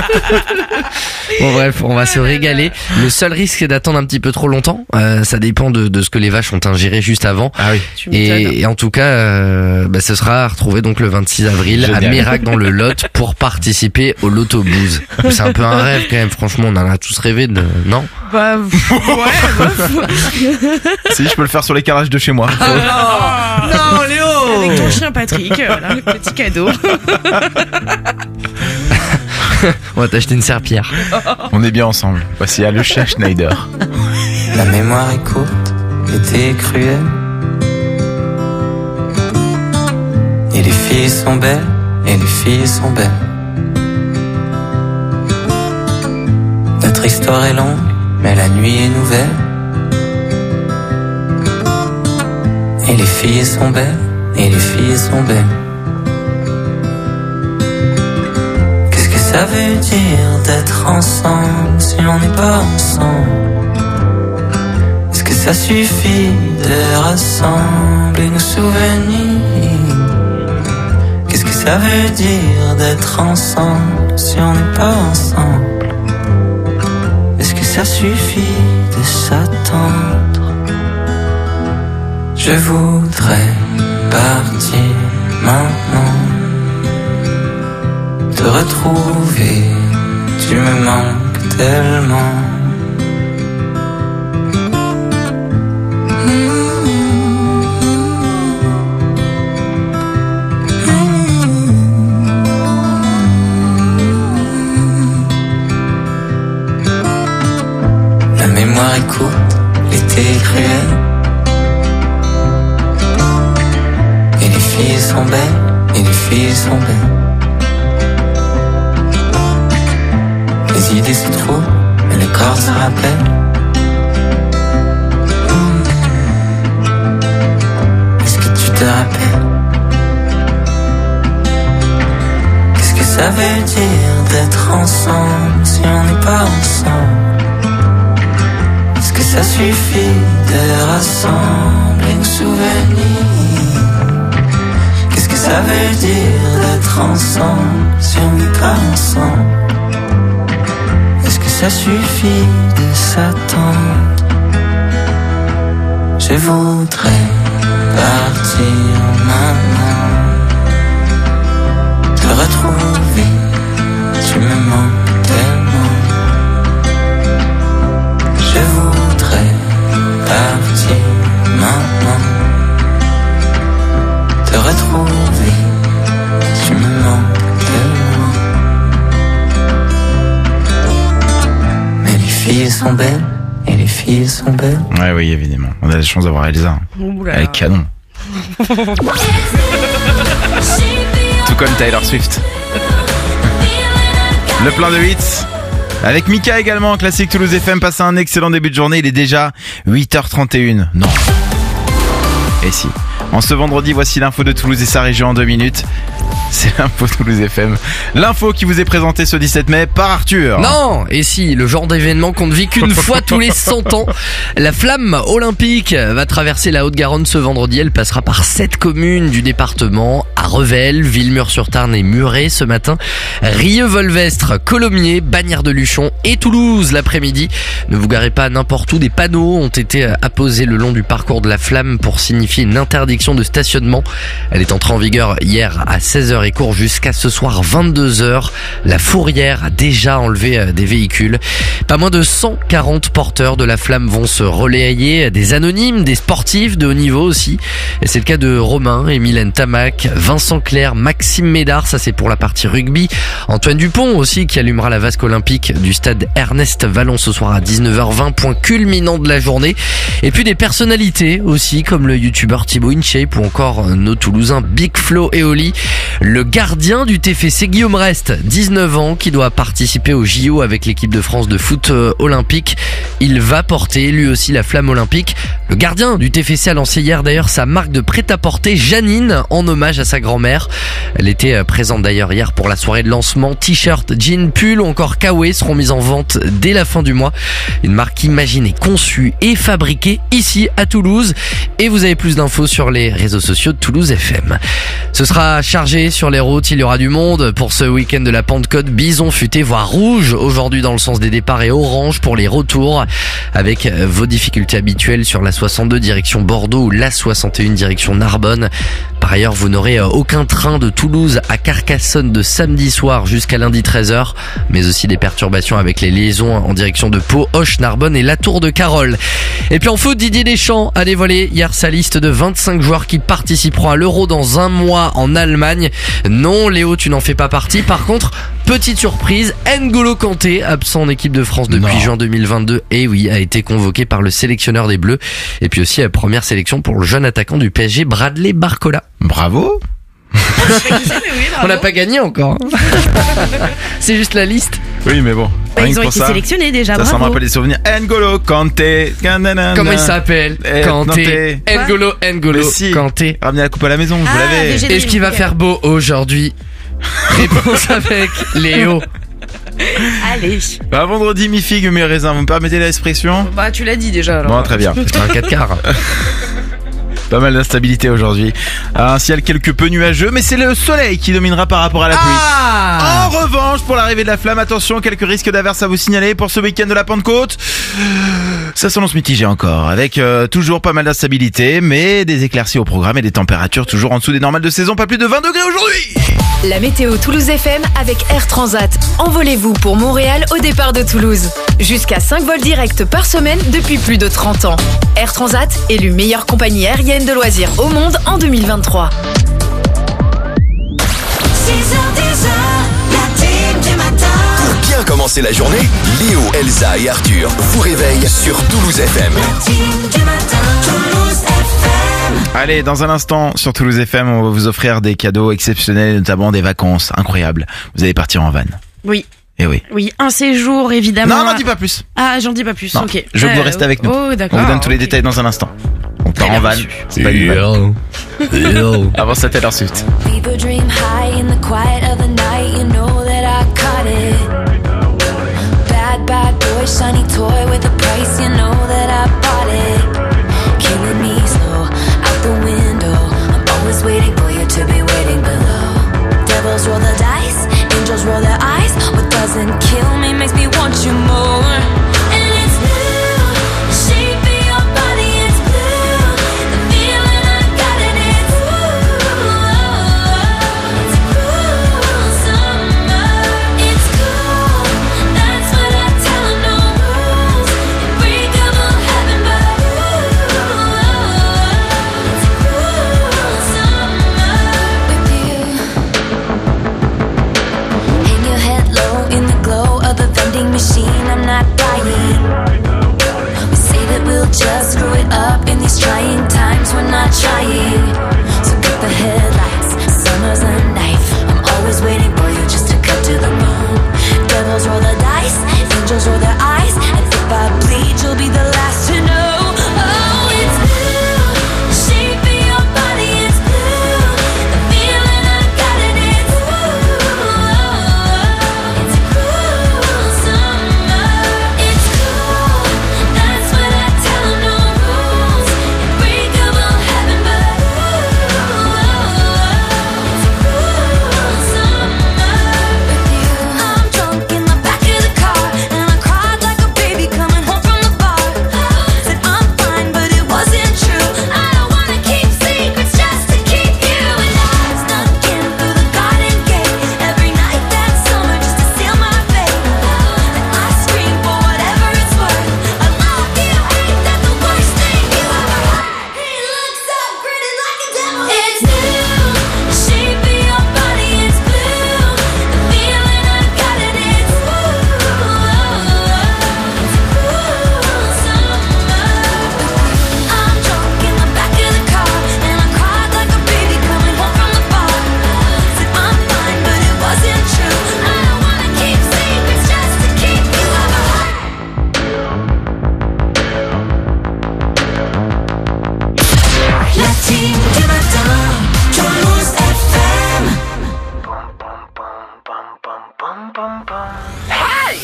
Bon bref, on va se régaler. Le seul risque c'est d'attendre un petit peu trop longtemps. Euh, ça dépend de, de ce que les vaches ont ingéré juste avant. Ah oui. Tu m'étonnes. Et, et en tout cas, euh, bah, ce sera à retrouver donc le vingt-six avril à Génial. Mérac dans le Lot pour participer au Loto Booze. C'est un peu un rêve quand même. Franchement, on en a tous rêvé de, non? Bah, ouais, Si, je peux le faire sur les calages de chez moi. Non, Léo! avec ton chien Patrick, euh, voilà, petit cadeau. On va t'acheter une serpillère. On est bien ensemble. Voici Alyosha Schneider. La mémoire est courte, l'été est cruel. Et les filles sont belles, et les filles sont belles. Notre histoire est longue, mais la nuit est nouvelle. Et les filles sont belles, et les filles sont belles. Qu'est-ce que ça veut dire d'être ensemble si on n'est pas ensemble? Est-ce que ça suffit de rassembler nos souvenirs? Qu'est-ce que ça veut dire d'être ensemble si on n'est pas ensemble? Est-ce que ça suffit de s'attendre? Je voudrais partir maintenant, te retrouver, tu me manques tellement. La mémoire est courte, l'été est cruel. Et les filles sont belles, et les filles sont belles. Les idées se trouvent, mais le corps se rappelle. Est-ce que tu te rappelles? Qu'est-ce que ça veut dire d'être ensemble si on n'est pas ensemble? Est-ce que ça suffit de rassembler nos souvenirs? Qu'est-ce que ça veut dire d'être ensemble si on n'est pas ensemble? Est-ce que ça suffit de s'attendre? Je voudrais partir maintenant, te retrouver, tu me manques tellement. Je voudrais partir maintenant, te retrouver, tu me manques tellement. Mais les filles sont belles, et les filles sont belles. Ouais, oui, évidemment. On a la chance d'avoir Elsa. Oula. Elle est canon. Tout comme Taylor Swift. Le plein de hits. Avec Mika également, classique Toulouse F M. Passez un excellent début de journée. Il est déjà huit heures trente et une. Non. Et si. En ce vendredi, voici l'info de Toulouse et sa région en deux minutes. C'est l'info Toulouse F M. L'info qui vous est présentée ce dix-sept mai par Arthur. Non, et si, le genre d'événement qu'on ne vit qu'une fois tous les cent ans. La flamme olympique va traverser la Haute-Garonne ce vendredi. Elle passera par sept communes du département, à Revel, Villemur-sur-Tarn et Muret ce matin, Rieux-Volvestre, Colomiers, Bagnères-de-Luchon et Toulouse l'après-midi. Ne vous garez pas n'importe où, des panneaux ont été apposés le long du parcours de la flamme pour signifier une interdiction de stationnement. Elle est entrée en vigueur hier à seize heures et court jusqu'à ce soir vingt-deux heures. La fourrière a déjà enlevé des véhicules. Pas moins de cent quarante porteurs de la flamme vont se relayer, des anonymes, des sportifs de haut niveau aussi. Et c'est le cas de Romain et Mylène Tamac, Vincent Clerc, Maxime Médard, ça c'est pour la partie rugby. Antoine Dupont aussi qui allumera la vasque olympique du stade Ernest Vallon ce soir à dix-neuf heures vingt, point culminant de la journée. Et puis des personnalités aussi comme le youtubeur Thibaut InShape ou encore nos Toulousains Big Flo et Oli. Le gardien du T F C Guillaume Rest, dix-neuf ans, qui doit participer au J O avec l'équipe de France de foot euh, olympique. Il va porter lui aussi la flamme olympique. Le gardien du T F C a lancé hier d'ailleurs sa marque de prêt-à-porter Janine en hommage à sa grand-mère. Elle était présente d'ailleurs hier pour la soirée de lancement. T-shirt, jean, pull ou encore kawaii seront mis en vente dès la fin du mois. Une marque imaginée, conçue et fabriquée ici à Toulouse. Et vous avez plus d'infos sur les réseaux sociaux de Toulouse F M. Ce sera chargé sur les routes, il y aura du monde pour ce week-end de la Pentecôte. Bison futé, voire rouge aujourd'hui dans le sens des départs et orange pour les retours avec vos difficultés habituelles sur la soixante-deux direction Bordeaux ou la soixante et un direction Narbonne. Par ailleurs, vous n'aurez aucun train de Toulouse à Carcassonne de samedi soir jusqu'à lundi treize heures, mais aussi des perturbations avec les liaisons en direction de Pau, Auch, Narbonne et la Tour de Carole. Et puis en foot, Didier Deschamps a dévoilé hier sa liste de vingt-cinq joueurs qui participeront à l'Euro dans un mois en Allemagne. Non, Léo, tu n'en fais pas partie. Par contre, petite surprise, N'Golo Kanté, absent en équipe de France depuis non. juin deux mille vingt-deux, et oui, a été convoqué par le sélectionneur des Bleus. Et puis aussi, la première sélection pour le jeune attaquant du P S G, Bradley Barcola. Bravo. On n'a pas gagné encore. C'est juste la liste. Oui, mais bon. Bah, ils ont été ça, sélectionnés déjà. Ça, bravo. ça me rappelle des souvenirs. N'Golo Kanté. Comment il s'appelle? Kanté. N'Golo, N'Golo si. Kanté. Ramenez la coupe à la maison, ah, vous l'avez. Est-ce qu'il va faire beau aujourd'hui? Réponse avec Léo. Allez. Bah, vendredi, mi figue, mi raisin. Vous me permettez l'expression? Bah, tu l'as dit déjà. Alors. Bon, très bien. C'est un quatre quarts. Pas mal d'instabilité aujourd'hui. Un ciel quelque peu nuageux, mais c'est le soleil qui dominera par rapport à la pluie. Ah en revanche, pour l'arrivée de la flamme, attention, quelques risques d'averses à vous signaler pour ce week-end de la Pentecôte. Ça s'annonce mitigé encore, avec euh, toujours pas mal d'instabilité, mais des éclaircies au programme et des températures toujours en dessous des normales de saison, pas plus de vingt degrés aujourd'hui. La météo Toulouse F M avec Air Transat. Envolez-vous pour Montréal au départ de Toulouse. Jusqu'à cinq vols directs par semaine depuis plus de trente ans. Air Transat, élue meilleure compagnie aérienne de loisirs au monde en deux mille vingt-trois. six heures dix, la team du matin. Pour bien commencer la journée, Léo, Elsa et Arthur vous réveillent sur Toulouse F M. La team du matin, Toulouse F M. Allez, dans un instant, sur Toulouse F M, on va vous offrir des cadeaux exceptionnels, notamment des vacances incroyables. Vous allez partir en van. Oui. Eh oui. Oui, un séjour évidemment. Non, n'en dis pas plus. Ah, j'en dis pas plus. Non, ok. Je veux euh, que vous restez avec nous. Oh, d'accord. On vous donne tous les okay. détails dans un instant. On part en van. C'est pas une van. Avant, c'était Taylor Swift. People dream high in the quiet of the night, you know got it. Bad, bad boy, shiny toy with a price, you know that I bought it. Killing me slow, out the window. I'm always waiting for you to be waiting below. Devils roll the dice, angels roll their eyes. What doesn't kill me makes me want you more. And it's blue, the shape of your body, it's blue. The feeling I got in it's blue. It's cool summer, it's cool. That's what I tell 'em, no rules. Unbreakable heaven, but ooh, it's cool summer with you. Hang your head low in the glow of the vending machine. I'm not dying. We say that we'll just screw it up in these trying times. We're not trying. So cut the headlights. Summer's a knife. I'm always waiting for you just to cut to the bone. Devils roll the dice. Angels roll their eyes. And if I bleed, you'll be the last to know. Oh, it's blue. The shape of your body, it's blue. The feeling I got in it's blue. It's cool summer. It's cool. That's what I tell 'em, no rules. Unbreakable heaven, but ooh, it's cool summer with you. I'm drunk in the back of the car, and I cried like a baby coming home from the bar. Said I'm fine, but it wasn't true. I don't wanna keep secrets just to keep you. And I snuck in through the garden gate every night that summer just to seal my fate. And I scream for whatever it's worth. I love you, ain't that the worst thing you ever heard? He looks so pretty like a devil. It's blue, the shape of your body, it's blue. The feeling I got in it's blue. It's cool summer. I'm drunk in the back of the car, and I cried like a baby coming home from the bar. Said I'm fine, but it wasn't true. I don't wanna keep secrets just to keep you ever hurt. La team du matin, Toulouse F M. Hey!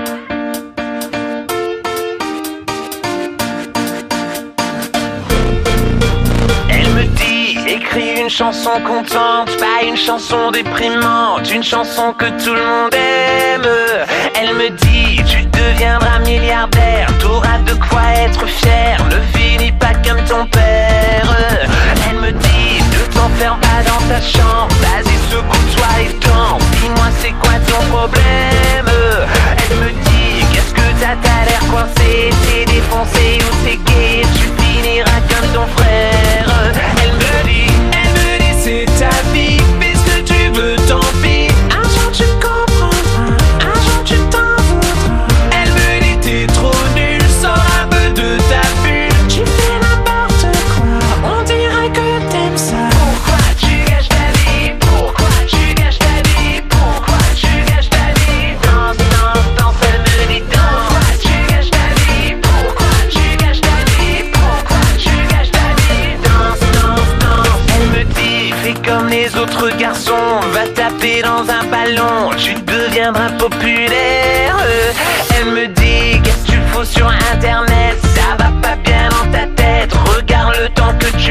Elle me dit, écris une chanson contente, pas une chanson déprimante, une chanson que tout le monde aime. Elle me dit, tu deviendras milliardaire, t'auras de quoi être fier, ne finis pas comme ton père. Elle me dit, ne t'enferme pas dans ta chambre, vas-y secoue-toi et danse, dis-moi c'est quoi ton problème. Elle me dit, qu'est-ce que t'as, t'as l'air coincé, t'es défoncé ou t'es gay, tu finiras comme ton frère. Elle me dit, elle me dit c'est ta vie, fais ce que tu veux, tant pis. Un jour tu comprendras, un jour tu t'en voudras. Elle me dit t'es trop nul, sors un peu de ta bulle. Tu fais n'importe quoi, on dirait que t'aimes ça. Pourquoi tu gâches ta vie? Pourquoi tu gâches ta vie? Pourquoi tu gâches ta vie? Danse, danse, danse, elle me dit danse. Pourquoi tu gâches ta vie? Pourquoi tu gâches ta vie? Pourquoi tu gâches ta vie? Danse, danse, danse. Elle me dit, fais comme les autres garçons, va taper dans un ballon, tu deviendras populaire. Elle me dit, qu'est-ce que tu fous sur internet, ça va pas bien dans ta tête, regarde le temps que tu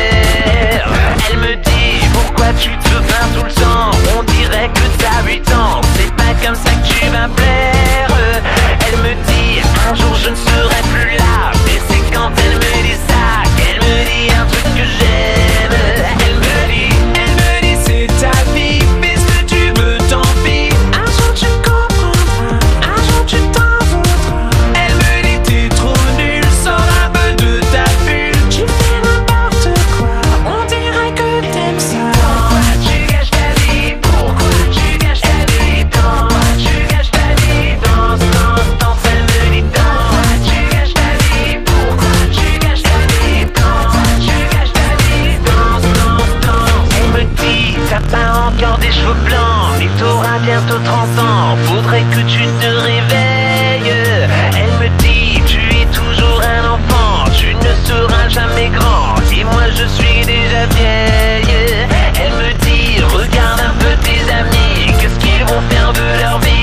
perds. Elle me dit, pourquoi tu te plains tout le temps, on dirait que t'as huit ans, c'est pas comme ça que tu vas plaire. Elle me dit, un jour je ne serai plus là, mais c'est quand elle me dit ça qu'elle me dit un truc que j'aime. Elle me dit, elle me dit c'est ta vie, fais ce que tu veux, tant pis. Un jour tu comprendras, un jour tu t'en voudras. Elle me dit t'es trop nul, sors un peu de ta bulle. Tu fais n'importe quoi, on dirait que t'aimes ça. Pourquoi tu gâches ta vie? Pourquoi tu gâches ta vie? Pourquoi tu gâches ta vie? Danse, danse, danse, elle me dit danse. Pourquoi tu gâches ta vie? Pourquoi tu gâches ta vie? Pourquoi tu gâches ta vie? Danse, danse, danse. Elle me dit t'as pas encore des cheveux blancs, mais t'auras bientôt trente ans, faudrait que tu te réveilles. Elle me dit tu es toujours un enfant, tu ne seras jamais grand, et moi je suis déjà vieille. Elle me dit regarde un peu tes amis, qu'est-ce qu'ils vont faire de leur vie?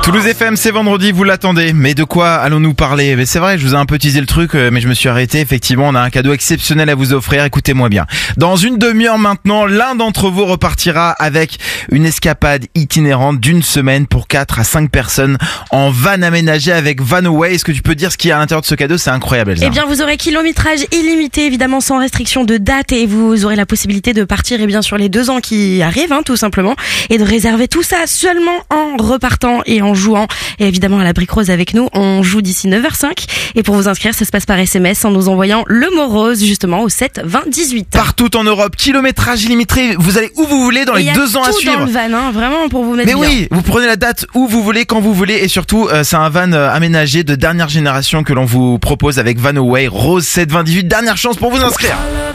Toulouse F M, c'est vendredi, vous l'attendez. Mais de quoi allons-nous parler? Mais c'est vrai, je vous ai un peu teasé le truc, mais je me suis arrêté. Effectivement, on a un cadeau exceptionnel à vous offrir. Écoutez-moi bien. Dans une demi-heure maintenant, l'un d'entre vous repartira avec une escapade itinérante d'une semaine pour quatre à cinq personnes en van aménagé avec Vanaway. Est-ce que tu peux dire ce qu'il y a à l'intérieur de ce cadeau? C'est incroyable, Elsa. Eh bien, vous aurez kilométrage illimité, évidemment sans restriction de date, et vous aurez la possibilité de partir, eh bien, sur les deux ans qui arrivent, hein, tout simplement, et de réserver tout ça seulement en repartant et en jouant. Et évidemment, à la Brique Rose avec nous, on joue d'ici neuf heures cinq. Et pour vous inscrire, ça se passe par S M S en nous envoyant le mot rose, justement, au sept vingt dix-huit. Partout en Europe, kilométrage illimité, vous allez où vous voulez dans les deux ans à suivre. Dans le van, hein, vraiment pour vous mettre Mais bien. oui, vous prenez la date où vous voulez, quand vous voulez, et surtout, euh, c'est un van euh, aménagé de dernière génération que l'on vous propose avec Vanaway, Rose sept vingt dix-huit. Dernière chance pour vous inscrire.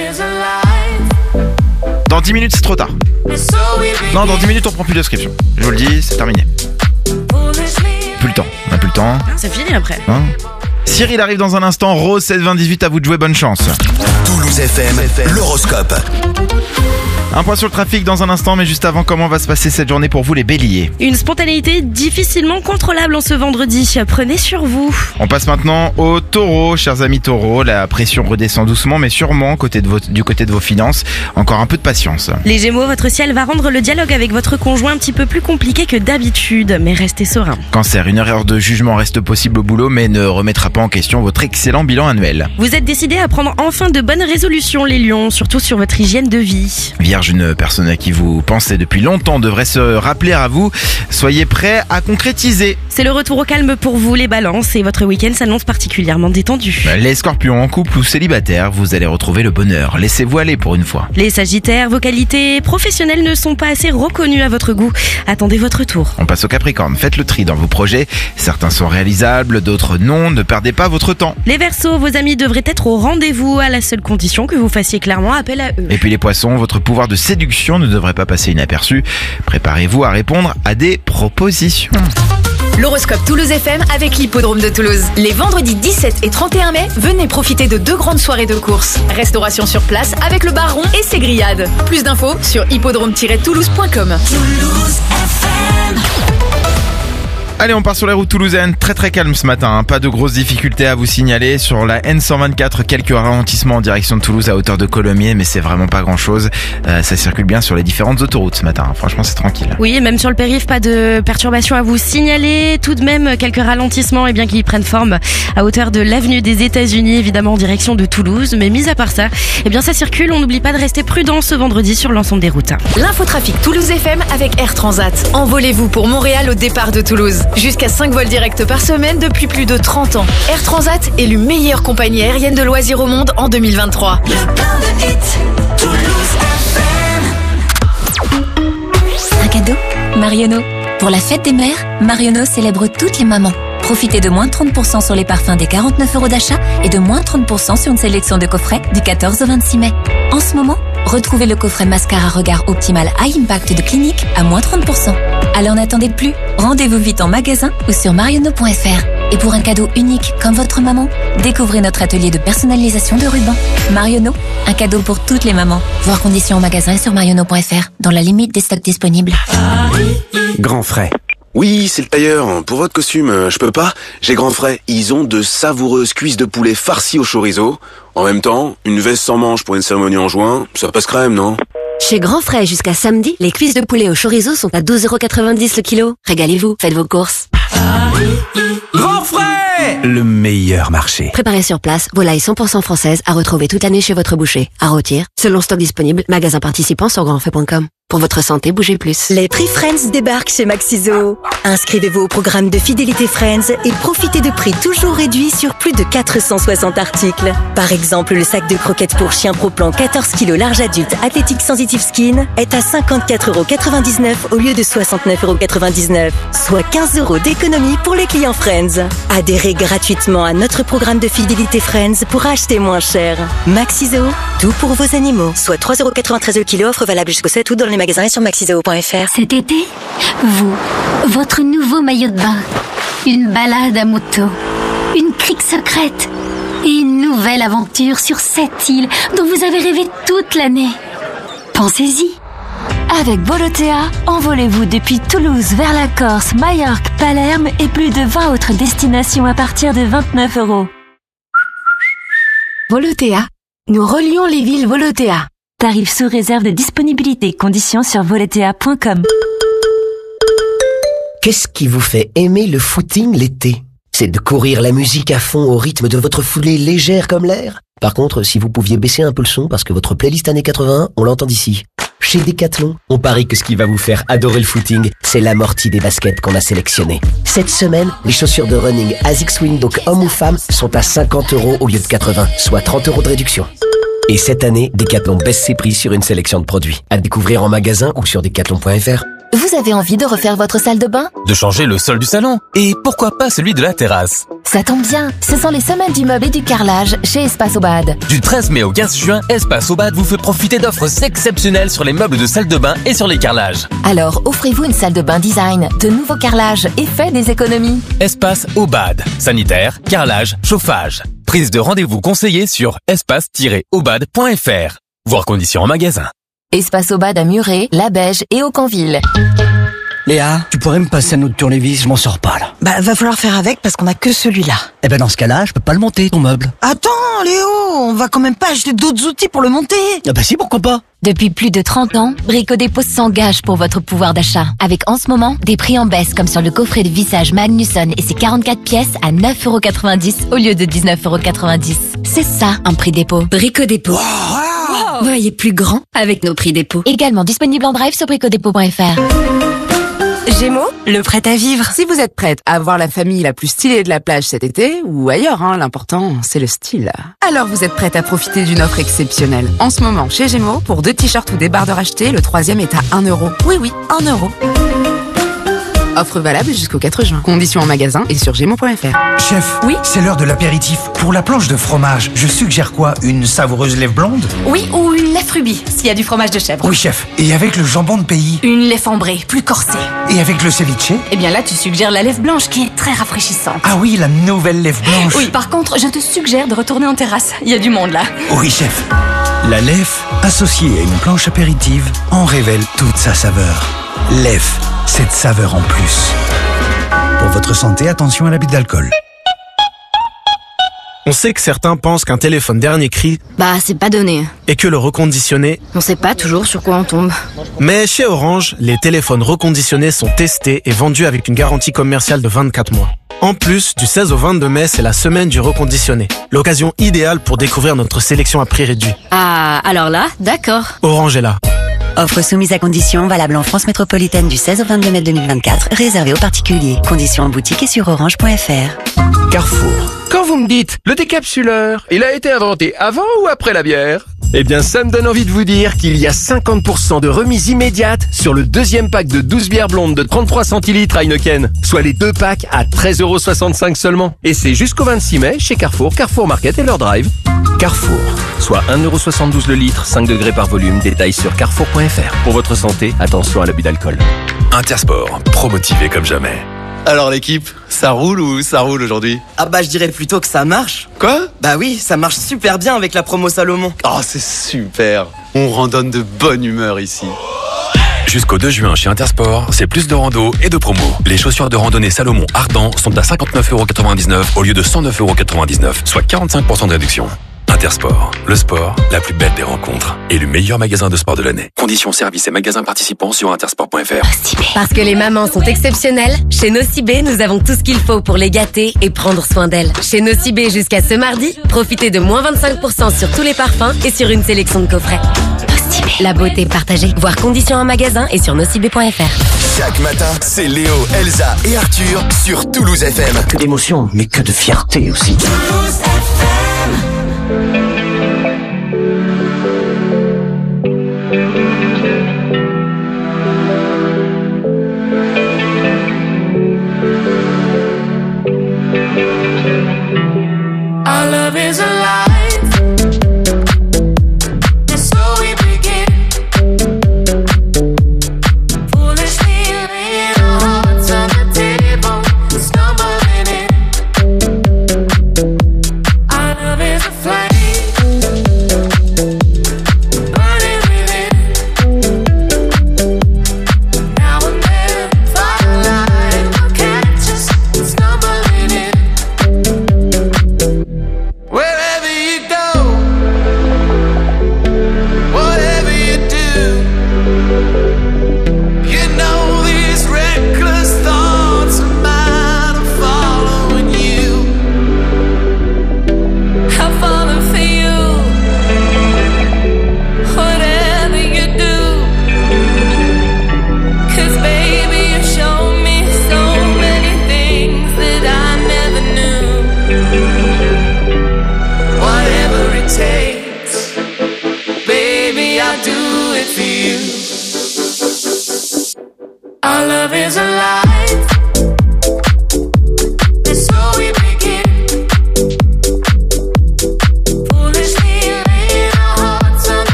Dans dix minutes, c'est trop tard. Non, dans dix minutes, on prend plus d'inscription. Je vous le dis, c'est terminé. Plus le temps, on a plus le temps. C'est fini après. Hein? Cyril arrive dans un instant, Rose sept vingt dix-huit, à vous de jouer, bonne chance. Toulouse F M, l'horoscope. Un point sur le trafic dans un instant, mais juste avant, comment va se passer cette journée pour vous les béliers? Une spontanéité difficilement contrôlable en ce vendredi. Prenez sur vous. On passe maintenant au taureau, chers amis taureaux. La pression redescend doucement, mais sûrement côté de vos, du côté de vos finances. Encore un peu de patience. Les gémeaux, votre ciel va rendre le dialogue avec votre conjoint un petit peu plus compliqué que d'habitude, mais restez serein. Cancer, une erreur de jugement reste possible au boulot, mais ne remettra pas en question votre excellent bilan annuel. Vous êtes décidé à prendre enfin de bonnes résolutions, les lions, surtout sur votre hygiène de vie. Vierge, une personne à qui vous pensez depuis longtemps devrait se rappeler à vous. Soyez prêts à concrétiser. C'est le retour au calme pour vous, les balances, et votre week-end s'annonce particulièrement détendu. Les scorpions, en couple ou célibataire, vous allez retrouver le bonheur. Laissez-vous aller pour une fois. Les sagittaires, vos qualités professionnelles ne sont pas assez reconnues à votre goût. Attendez votre tour. On passe au capricorne. Faites le tri dans vos projets. Certains sont réalisables, d'autres non. Ne perdez pas votre temps. Les verseaux, vos amis devraient être au rendez-vous à la seule condition que vous fassiez clairement appel à eux. Et puis les poissons, votre pouvoir de séduction ne devrait pas passer inaperçu. Préparez-vous à répondre à des propositions. L'horoscope Toulouse F M avec l'hippodrome de Toulouse. Les vendredis dix-sept et trente et un mai, venez profiter de deux grandes soirées de course. Restauration sur place avec le baron et ses grillades. Plus d'infos sur hippodrome tiret toulouse point com. Toulouse F M. Allez, on part sur les routes toulousaines. Très très calme ce matin, hein. Pas de grosses difficultés à vous signaler. Sur la N cent vingt-quatre, quelques ralentissements en direction de Toulouse à hauteur de Colomiers, mais c'est vraiment pas grand chose. Euh, ça circule bien sur les différentes autoroutes ce matin. Franchement, c'est tranquille. Oui, et même sur le périph', pas de perturbations à vous signaler. Tout de même, quelques ralentissements, et bien qu'ils prennent forme à hauteur de l'avenue des États-Unis, évidemment en direction de Toulouse. Mais mis à part ça, eh bien ça circule. On n'oublie pas de rester prudent ce vendredi sur l'ensemble des routes. L'infotrafic Toulouse F M avec Air Transat. Envolez-vous pour Montréal au départ de Toulouse. Jusqu'à cinq vols directs par semaine depuis plus de trente ans. Air Transat est l'une meilleure compagnie aérienne de loisirs au monde en deux mille vingt-trois. Le plein de hits, Toulouse F M. Un cadeau Marionneau. Pour la fête des mères, Marionneau célèbre toutes les mamans. Profitez de moins trente pour cent sur les parfums des quarante-neuf euros d'achat et de moins trente pour cent sur une sélection de coffrets du quatorze au vingt-six mai. En ce moment, retrouvez le coffret mascara regard optimal High Impact de Clinique à moins trente pour cent. Alors n'attendez plus, rendez-vous vite en magasin ou sur marionneau point f r. Et pour un cadeau unique comme votre maman, découvrez notre atelier de personnalisation de rubans. Marionneau, un cadeau pour toutes les mamans. Voir conditions en magasin et sur marionneau point f r, dans la limite des stocks disponibles. Grand frais. Oui, c'est le tailleur. Pour votre costume, euh, je peux pas. J'ai Grand Frais. Ils ont de savoureuses cuisses de poulet farcies au chorizo. En même temps, une veste sans manches pour une cérémonie en juin, ça passe crème, non? Chez Grand Frais jusqu'à samedi, les cuisses de poulet au chorizo sont à douze euros quatre-vingt-dix le kilo. Régalez-vous, faites vos courses. Grand Frais, le meilleur marché. Préparez sur place, volailles cent pour cent françaises à retrouver toute l'année chez votre boucher. À rôtir, selon stock disponible, magasin participant sur grand frais point com. Pour votre santé, bougez plus. Les prix Friends débarquent chez Maxiso. Inscrivez-vous au programme de fidélité Friends et profitez de prix toujours réduits sur plus de quatre cent soixante articles. Par exemple, le sac de croquettes pour chien Pro Plan quatorze kilos large adulte Athletic Sensitive Skin est à cinquante-quatre euros quatre-vingt-dix-neuf au lieu de soixante-neuf euros quatre-vingt-dix-neuf, soit quinze euros d'économie pour les clients Friends. Adhérez gratuitement à notre programme de fidélité Friends pour acheter moins cher. Maxiso, tout pour vos animaux. Soit trois euros quatre-vingt-treize le kilo, offre valable jusqu'au sept août dans les magasins et sur maxiseo point f r. Cet été, vous, votre nouveau maillot de bain, une balade à moto, une crique secrète et une nouvelle aventure sur cette île dont vous avez rêvé toute l'année. Pensez-y. Avec Volotea, envolez-vous depuis Toulouse vers la Corse, Majorque, Palerme et plus de vingt autres destinations à partir de vingt-neuf euros. Volotea. Nous relions les villes Volotea. Tarifs sous réserve de disponibilité. Conditions sur volotea point com. Qu'est-ce qui vous fait aimer le footing l'été? C'est de courir la musique à fond au rythme de votre foulée légère comme l'air? Par contre, si vous pouviez baisser un peu le son parce que votre playlist années quatre-vingts, on l'entend d'ici. Chez Decathlon, on parie que ce qui va vous faire adorer le footing, c'est l'amorti des baskets qu'on a sélectionnées. Cette semaine, les chaussures de running ASICS Wing, donc homme ou femme, sont à cinquante euros au lieu de quatre-vingts, soit trente euros de réduction. Et cette année, Decathlon baisse ses prix sur une sélection de produits. À découvrir en magasin ou sur decathlon point f r. Vous avez envie de refaire votre salle de bain? De changer le sol du salon? Et pourquoi pas celui de la terrasse? Ça tombe bien, ce sont les semaines du meuble et du carrelage chez Espace Aubade. Du treize mai au quinze juin, Espace Aubade vous fait profiter d'offres exceptionnelles sur les meubles de salle de bain et sur les carrelages. Alors offrez-vous une salle de bain design, de nouveaux carrelages et faites des économies. Espace Aubade. Sanitaire, carrelage, chauffage. Prise de rendez-vous conseillée sur espace tiret aubade point f r. Voir conditions en magasin. Espace Aubade à Muret, La Beige et Aucanville. Léa, tu pourrais me passer un autre tournevis, je m'en sors pas là. Bah va falloir faire avec parce qu'on a que celui-là. Eh ben dans ce cas-là, je peux pas le monter ton meuble. Attends Léo, on va quand même pas acheter d'autres outils pour le monter. Ah bah si, pourquoi pas. Depuis plus de trente ans, Brico Dépôt s'engage pour votre pouvoir d'achat. Avec en ce moment, des prix en baisse comme sur le coffret de vissage Magnusson et ses quarante-quatre pièces à neuf euros quatre-vingt-dix au lieu de dix-neuf euros quatre-vingt-dix. C'est ça un prix dépôt. Brico Dépôt. Wow. Voyez plus grand avec nos prix dépôt. Également disponible en drive sur brico dépôt point f r. Gémeaux, le prêt à vivre. Si vous êtes prête à avoir la famille la plus stylée de la plage cet été, ou ailleurs, hein, l'important, c'est le style. Alors vous êtes prête à profiter d'une offre exceptionnelle. En ce moment, chez Gémeaux, pour deux t-shirts ou des barres de racheter, le troisième est à un euro. Oui, oui, un euro. Offre valable jusqu'au quatre juin. Conditions en magasin et sur gémeaux point f r. Chef, oui, c'est l'heure de l'apéritif. Pour la planche de fromage, je suggère quoi? Une savoureuse lèvre blonde? Oui, ou une lèvre rubis, s'il y a du fromage de chèvre. Oui, chef. Et avec le jambon de pays? Une lèvre ambrée, plus corsée. Et avec le ceviche? Eh bien là, tu suggères la lèvre blanche qui est très rafraîchissante. Ah oui, la nouvelle lèvre blanche. Oui, par contre, je te suggère de retourner en terrasse. Il y a du monde là. Oui, chef. La lèvre, associée à une planche apéritive, en révèle toute sa saveur. Lèvre, cette saveur en plus. Pour votre santé, attention à l'abus d'alcool. On sait que certains pensent qu'un téléphone dernier cri, Bah, c'est pas donné. et que le reconditionné. On sait pas toujours sur quoi on tombe. Mais chez Orange, les téléphones reconditionnés sont testés et vendus avec une garantie commerciale de vingt-quatre mois. En plus, du seize au vingt-deux mai, c'est la semaine du reconditionné. L'occasion idéale pour découvrir notre sélection à prix réduit. Ah, alors là, d'accord. Orange est là. Offre soumise à conditions, valable en France métropolitaine du seize au vingt-deux mai deux mille vingt-quatre, réservée aux particuliers. Conditions en boutique et sur orange point f r. Carrefour. Quand vous me dites, le décapsuleur, il a été inventé avant ou après la bière? Eh bien, ça me donne envie de vous dire qu'il y a cinquante pour cent de remise immédiate sur le deuxième pack de douze bières blondes de trente-trois centilitres à Heineken, soit les deux packs à treize euros soixante-cinq seulement. Et c'est jusqu'au vingt-six mai chez Carrefour, Carrefour Market et leur drive. Carrefour, soit un euro soixante-douze le litre, cinq degrés par volume, détail sur carrefour point f r. Pour votre santé, attention à l'abus d'alcool. Intersport, pro-motivé comme jamais. Alors l'équipe, ça roule ou ça roule aujourd'hui? Ah bah je dirais plutôt que ça marche. Quoi? Bah oui, ça marche super bien avec la promo Salomon. Oh c'est super, on randonne de bonne humeur ici. Jusqu'au deux juin chez Intersport, c'est plus de rando et de promo. Les chaussures de randonnée Salomon Ardent sont à cinquante-neuf euros quatre-vingt-dix-neuf au lieu de cent neuf euros quatre-vingt-dix-neuf, soit quarante-cinq pour cent de réduction. Intersport, le sport, la plus belle des rencontres et le meilleur magasin de sport de l'année. Conditions, services et magasins participants sur intersport point f r. Parce que les mamans sont exceptionnelles, chez Nocibé, nous avons tout ce qu'il faut pour les gâter et prendre soin d'elles. Chez Nocibé jusqu'à ce mardi, profitez de moins vingt-cinq pour cent sur tous les parfums et sur une sélection de coffrets. Nocibé, la beauté partagée. Voir conditions en magasin et sur nocibé point f r. Chaque matin, c'est Léo, Elsa et Arthur sur Toulouse F M. Que d'émotion, mais que de fierté aussi. Toulouse F M. Our love is alive, and so we begin. Foolishly laying our hearts on the table, stumbling in.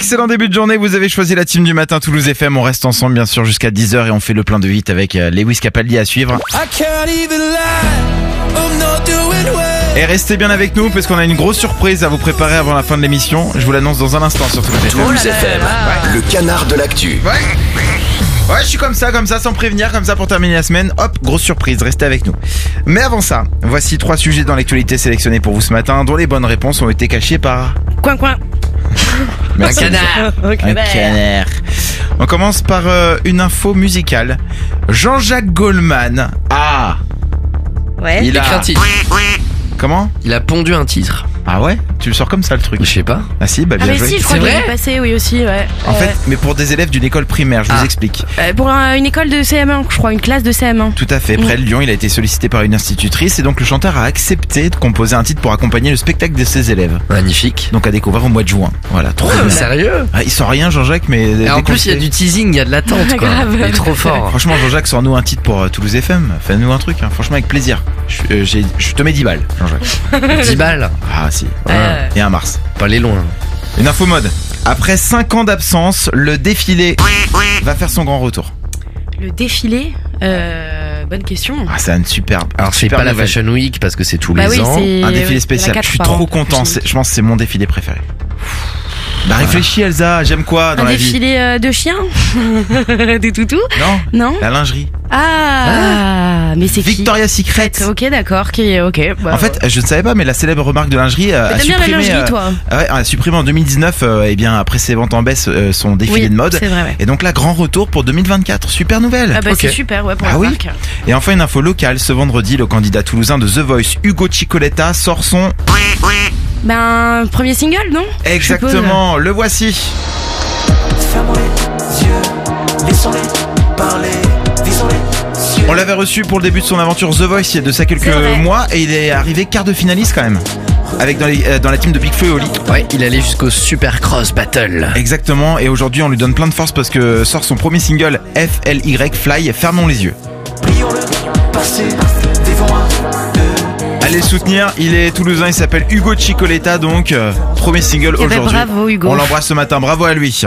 Excellent début de journée, vous avez choisi la team du matin Toulouse F M, on reste ensemble bien sûr jusqu'à dix heures et on fait le plein de hits avec Lewis Capaldi à suivre. Et restez bien avec nous parce qu'on a une grosse surprise à vous préparer avant la fin de l'émission, je vous l'annonce dans un instant sur Toulouse F M. Toulouse F M, ouais. Le canard de l'actu. Ouais. Ouais, je suis comme ça, comme ça, sans prévenir, comme ça pour terminer la semaine. Hop, grosse surprise, restez avec nous. Mais avant ça, voici trois sujets dans l'actualité sélectionnés pour vous ce matin, dont les bonnes réponses ont été cachées par... Coin coin. Merci. Un canard. Un canard. On commence par euh, une info musicale. Jean-Jacques Goldman. Ah. Ouais. Il a écrit un titre. Comment? Il a pondu un titre. Ah ouais? Tu le sors comme ça le truc? Je sais pas. Ah si, bah bien ah mais joué. si, je crois qu'il est passé, oui aussi, ouais. En euh... fait, mais pour des élèves d'une école primaire, je ah. vous explique. Euh, pour un, une école de C M un, je crois, une classe de C M un. Tout à fait. Près de Lyon, il a été sollicité par une institutrice et donc le chanteur a accepté de composer un titre pour accompagner le spectacle de ses élèves. Magnifique. Donc à découvrir au mois de juin. Voilà. Trop oh, bien. Sérieux? Ah, il sort rien, Jean-Jacques, mais. Et en plus, il y a du teasing, il y a de l'attente, quoi. Il est trop fort. Franchement, Jean-Jacques, sors-nous un titre pour euh, Toulouse F M. Fais-nous un truc, hein. Franchement, avec plaisir. Je, euh, j'ai, je te mets dix balles, Jean-Jacques. dix balles? Ah, si. Ouais. Euh... Et un Mars. Pas aller loin. Une info mode. Après cinq ans d'absence, le défilé va faire son grand retour. Le défilé euh, bonne question. Ah, c'est une superbe. Alors, c'est pas la Fashion Week parce que c'est tous bah les oui, ans. C'est... Un défilé oui, spécial. quatre, je suis pardon. trop content. C'est, je pense que c'est mon défilé préféré. Bah réfléchis Elsa, j'aime quoi dans un la vie? Un défilé euh, de chiens? Des toutous? Non. Non. La lingerie. Ah, ah mais c'est Victoria's Secret. Ok, d'accord. Qui, ok. Bah, en fait, je ne savais pas, mais la célèbre remarque de lingerie euh, a t'aimes supprimé. bien la lingerie, euh, toi ouais, a supprimé en deux mille dix-neuf. Euh, et bien après ses ventes en baisse, euh, son défilé oui, de mode. C'est vrai, ouais. Et donc là, grand retour pour deux mille vingt-quatre. Super nouvelle. Ah bah okay. c'est super, ouais pour ah la oui. marque. Et enfin une info locale. Ce vendredi, le candidat toulousain de The Voice, Hugo Cicoletta, sort son. Ben premier single, non? Exactement. Le voici. Fermons les yeux, laissons-les parler, visons-les. On l'avait reçu pour le début de son aventure The Voice il y a de ça quelques mois et il est arrivé quart de finaliste quand même. Avec dans, les, euh, dans la team de Big Flo et Oli. Ouais, il allait jusqu'au Supercross Battle. Exactement, et aujourd'hui on lui donne plein de force parce que sort son premier single F L Y Fly, fermons les yeux. Plions le passé, vivons un peu. Allez le soutenir, il est toulousain, il s'appelle Hugo Cicoletta donc, euh, premier single eh aujourd'hui. Ben, bravo Hugo. On l'embrasse ce matin, bravo à lui.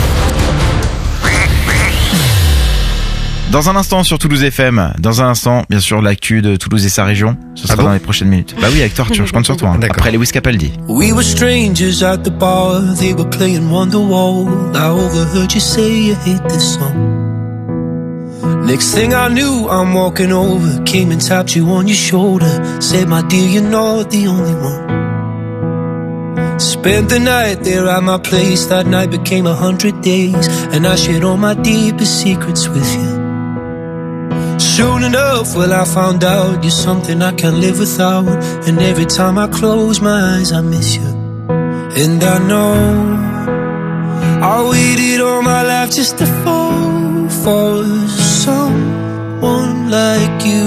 Dans un instant sur Toulouse F M, dans un instant, bien sûr, l'actu de Toulouse et sa région. Ce sera ah bon dans les prochaines minutes. Bah oui, avec toi Arthur, je compte sur toi. Hein. Après Lewis Capaldi. We were strangers at the bar, they were playing Wonderwall. I overheard you say you hate this song. Next thing I knew, I'm walking over, came and tapped you on your shoulder. Said, my dear, you're not the only one. Spent the night there at my place, that night became a hundred days. And I shared all my deepest secrets with you. Soon enough, well I found out you're something I can't live without. And every time I close my eyes I miss you. And I know I waited all my life just to fall for someone like you.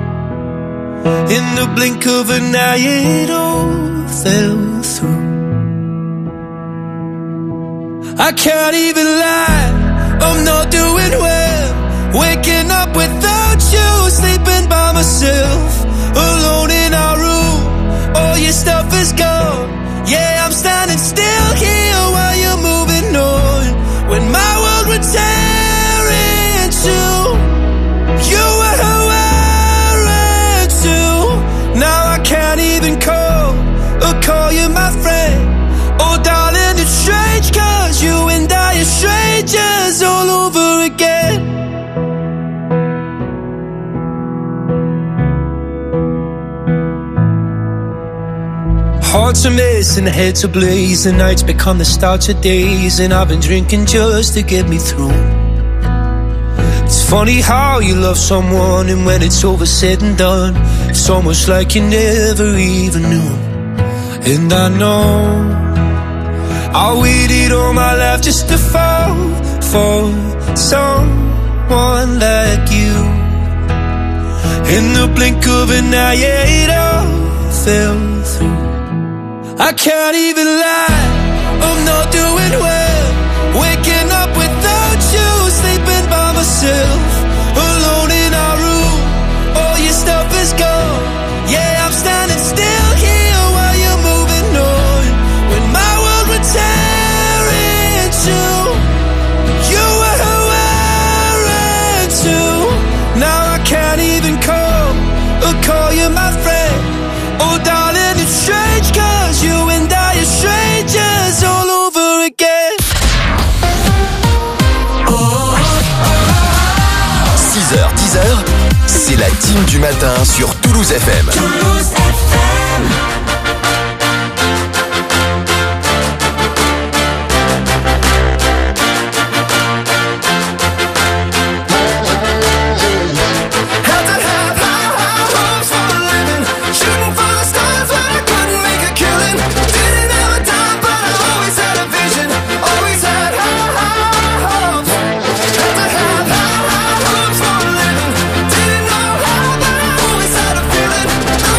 In the blink of an eye it all fell through. I can't even lie, I'm not doing well. Waking up without you, sleeping by myself, alone in our room, all your stuff is gone. Yeah, I'm standing still here while you're moving on. When my world would tear in two, you were who I ran to. Now I can't even call or call you my friend. Oh darling, it's strange cause you and I are strangers all over again. Hearts are missing, heads ablaze, the nights become the start of days. And I've been drinking just to get me through. It's funny how you love someone and when it's over said and done, it's almost like you never even knew. And I know I waited all my life just to fall for someone like you. In the blink of an eye, yeah, it all fell through. I can't even lie, I'm not doing well. Waking up without you, sleeping by myself, alone in our room, all your stuff is gone. Yeah, I'm standing still here while you're moving on. When my world would tear call you my friend. Oh darling, it's strange, cause you and I are strangers all over again. six heures, dix heures, c'est la team du matin sur Toulouse F M. Toulouse F M.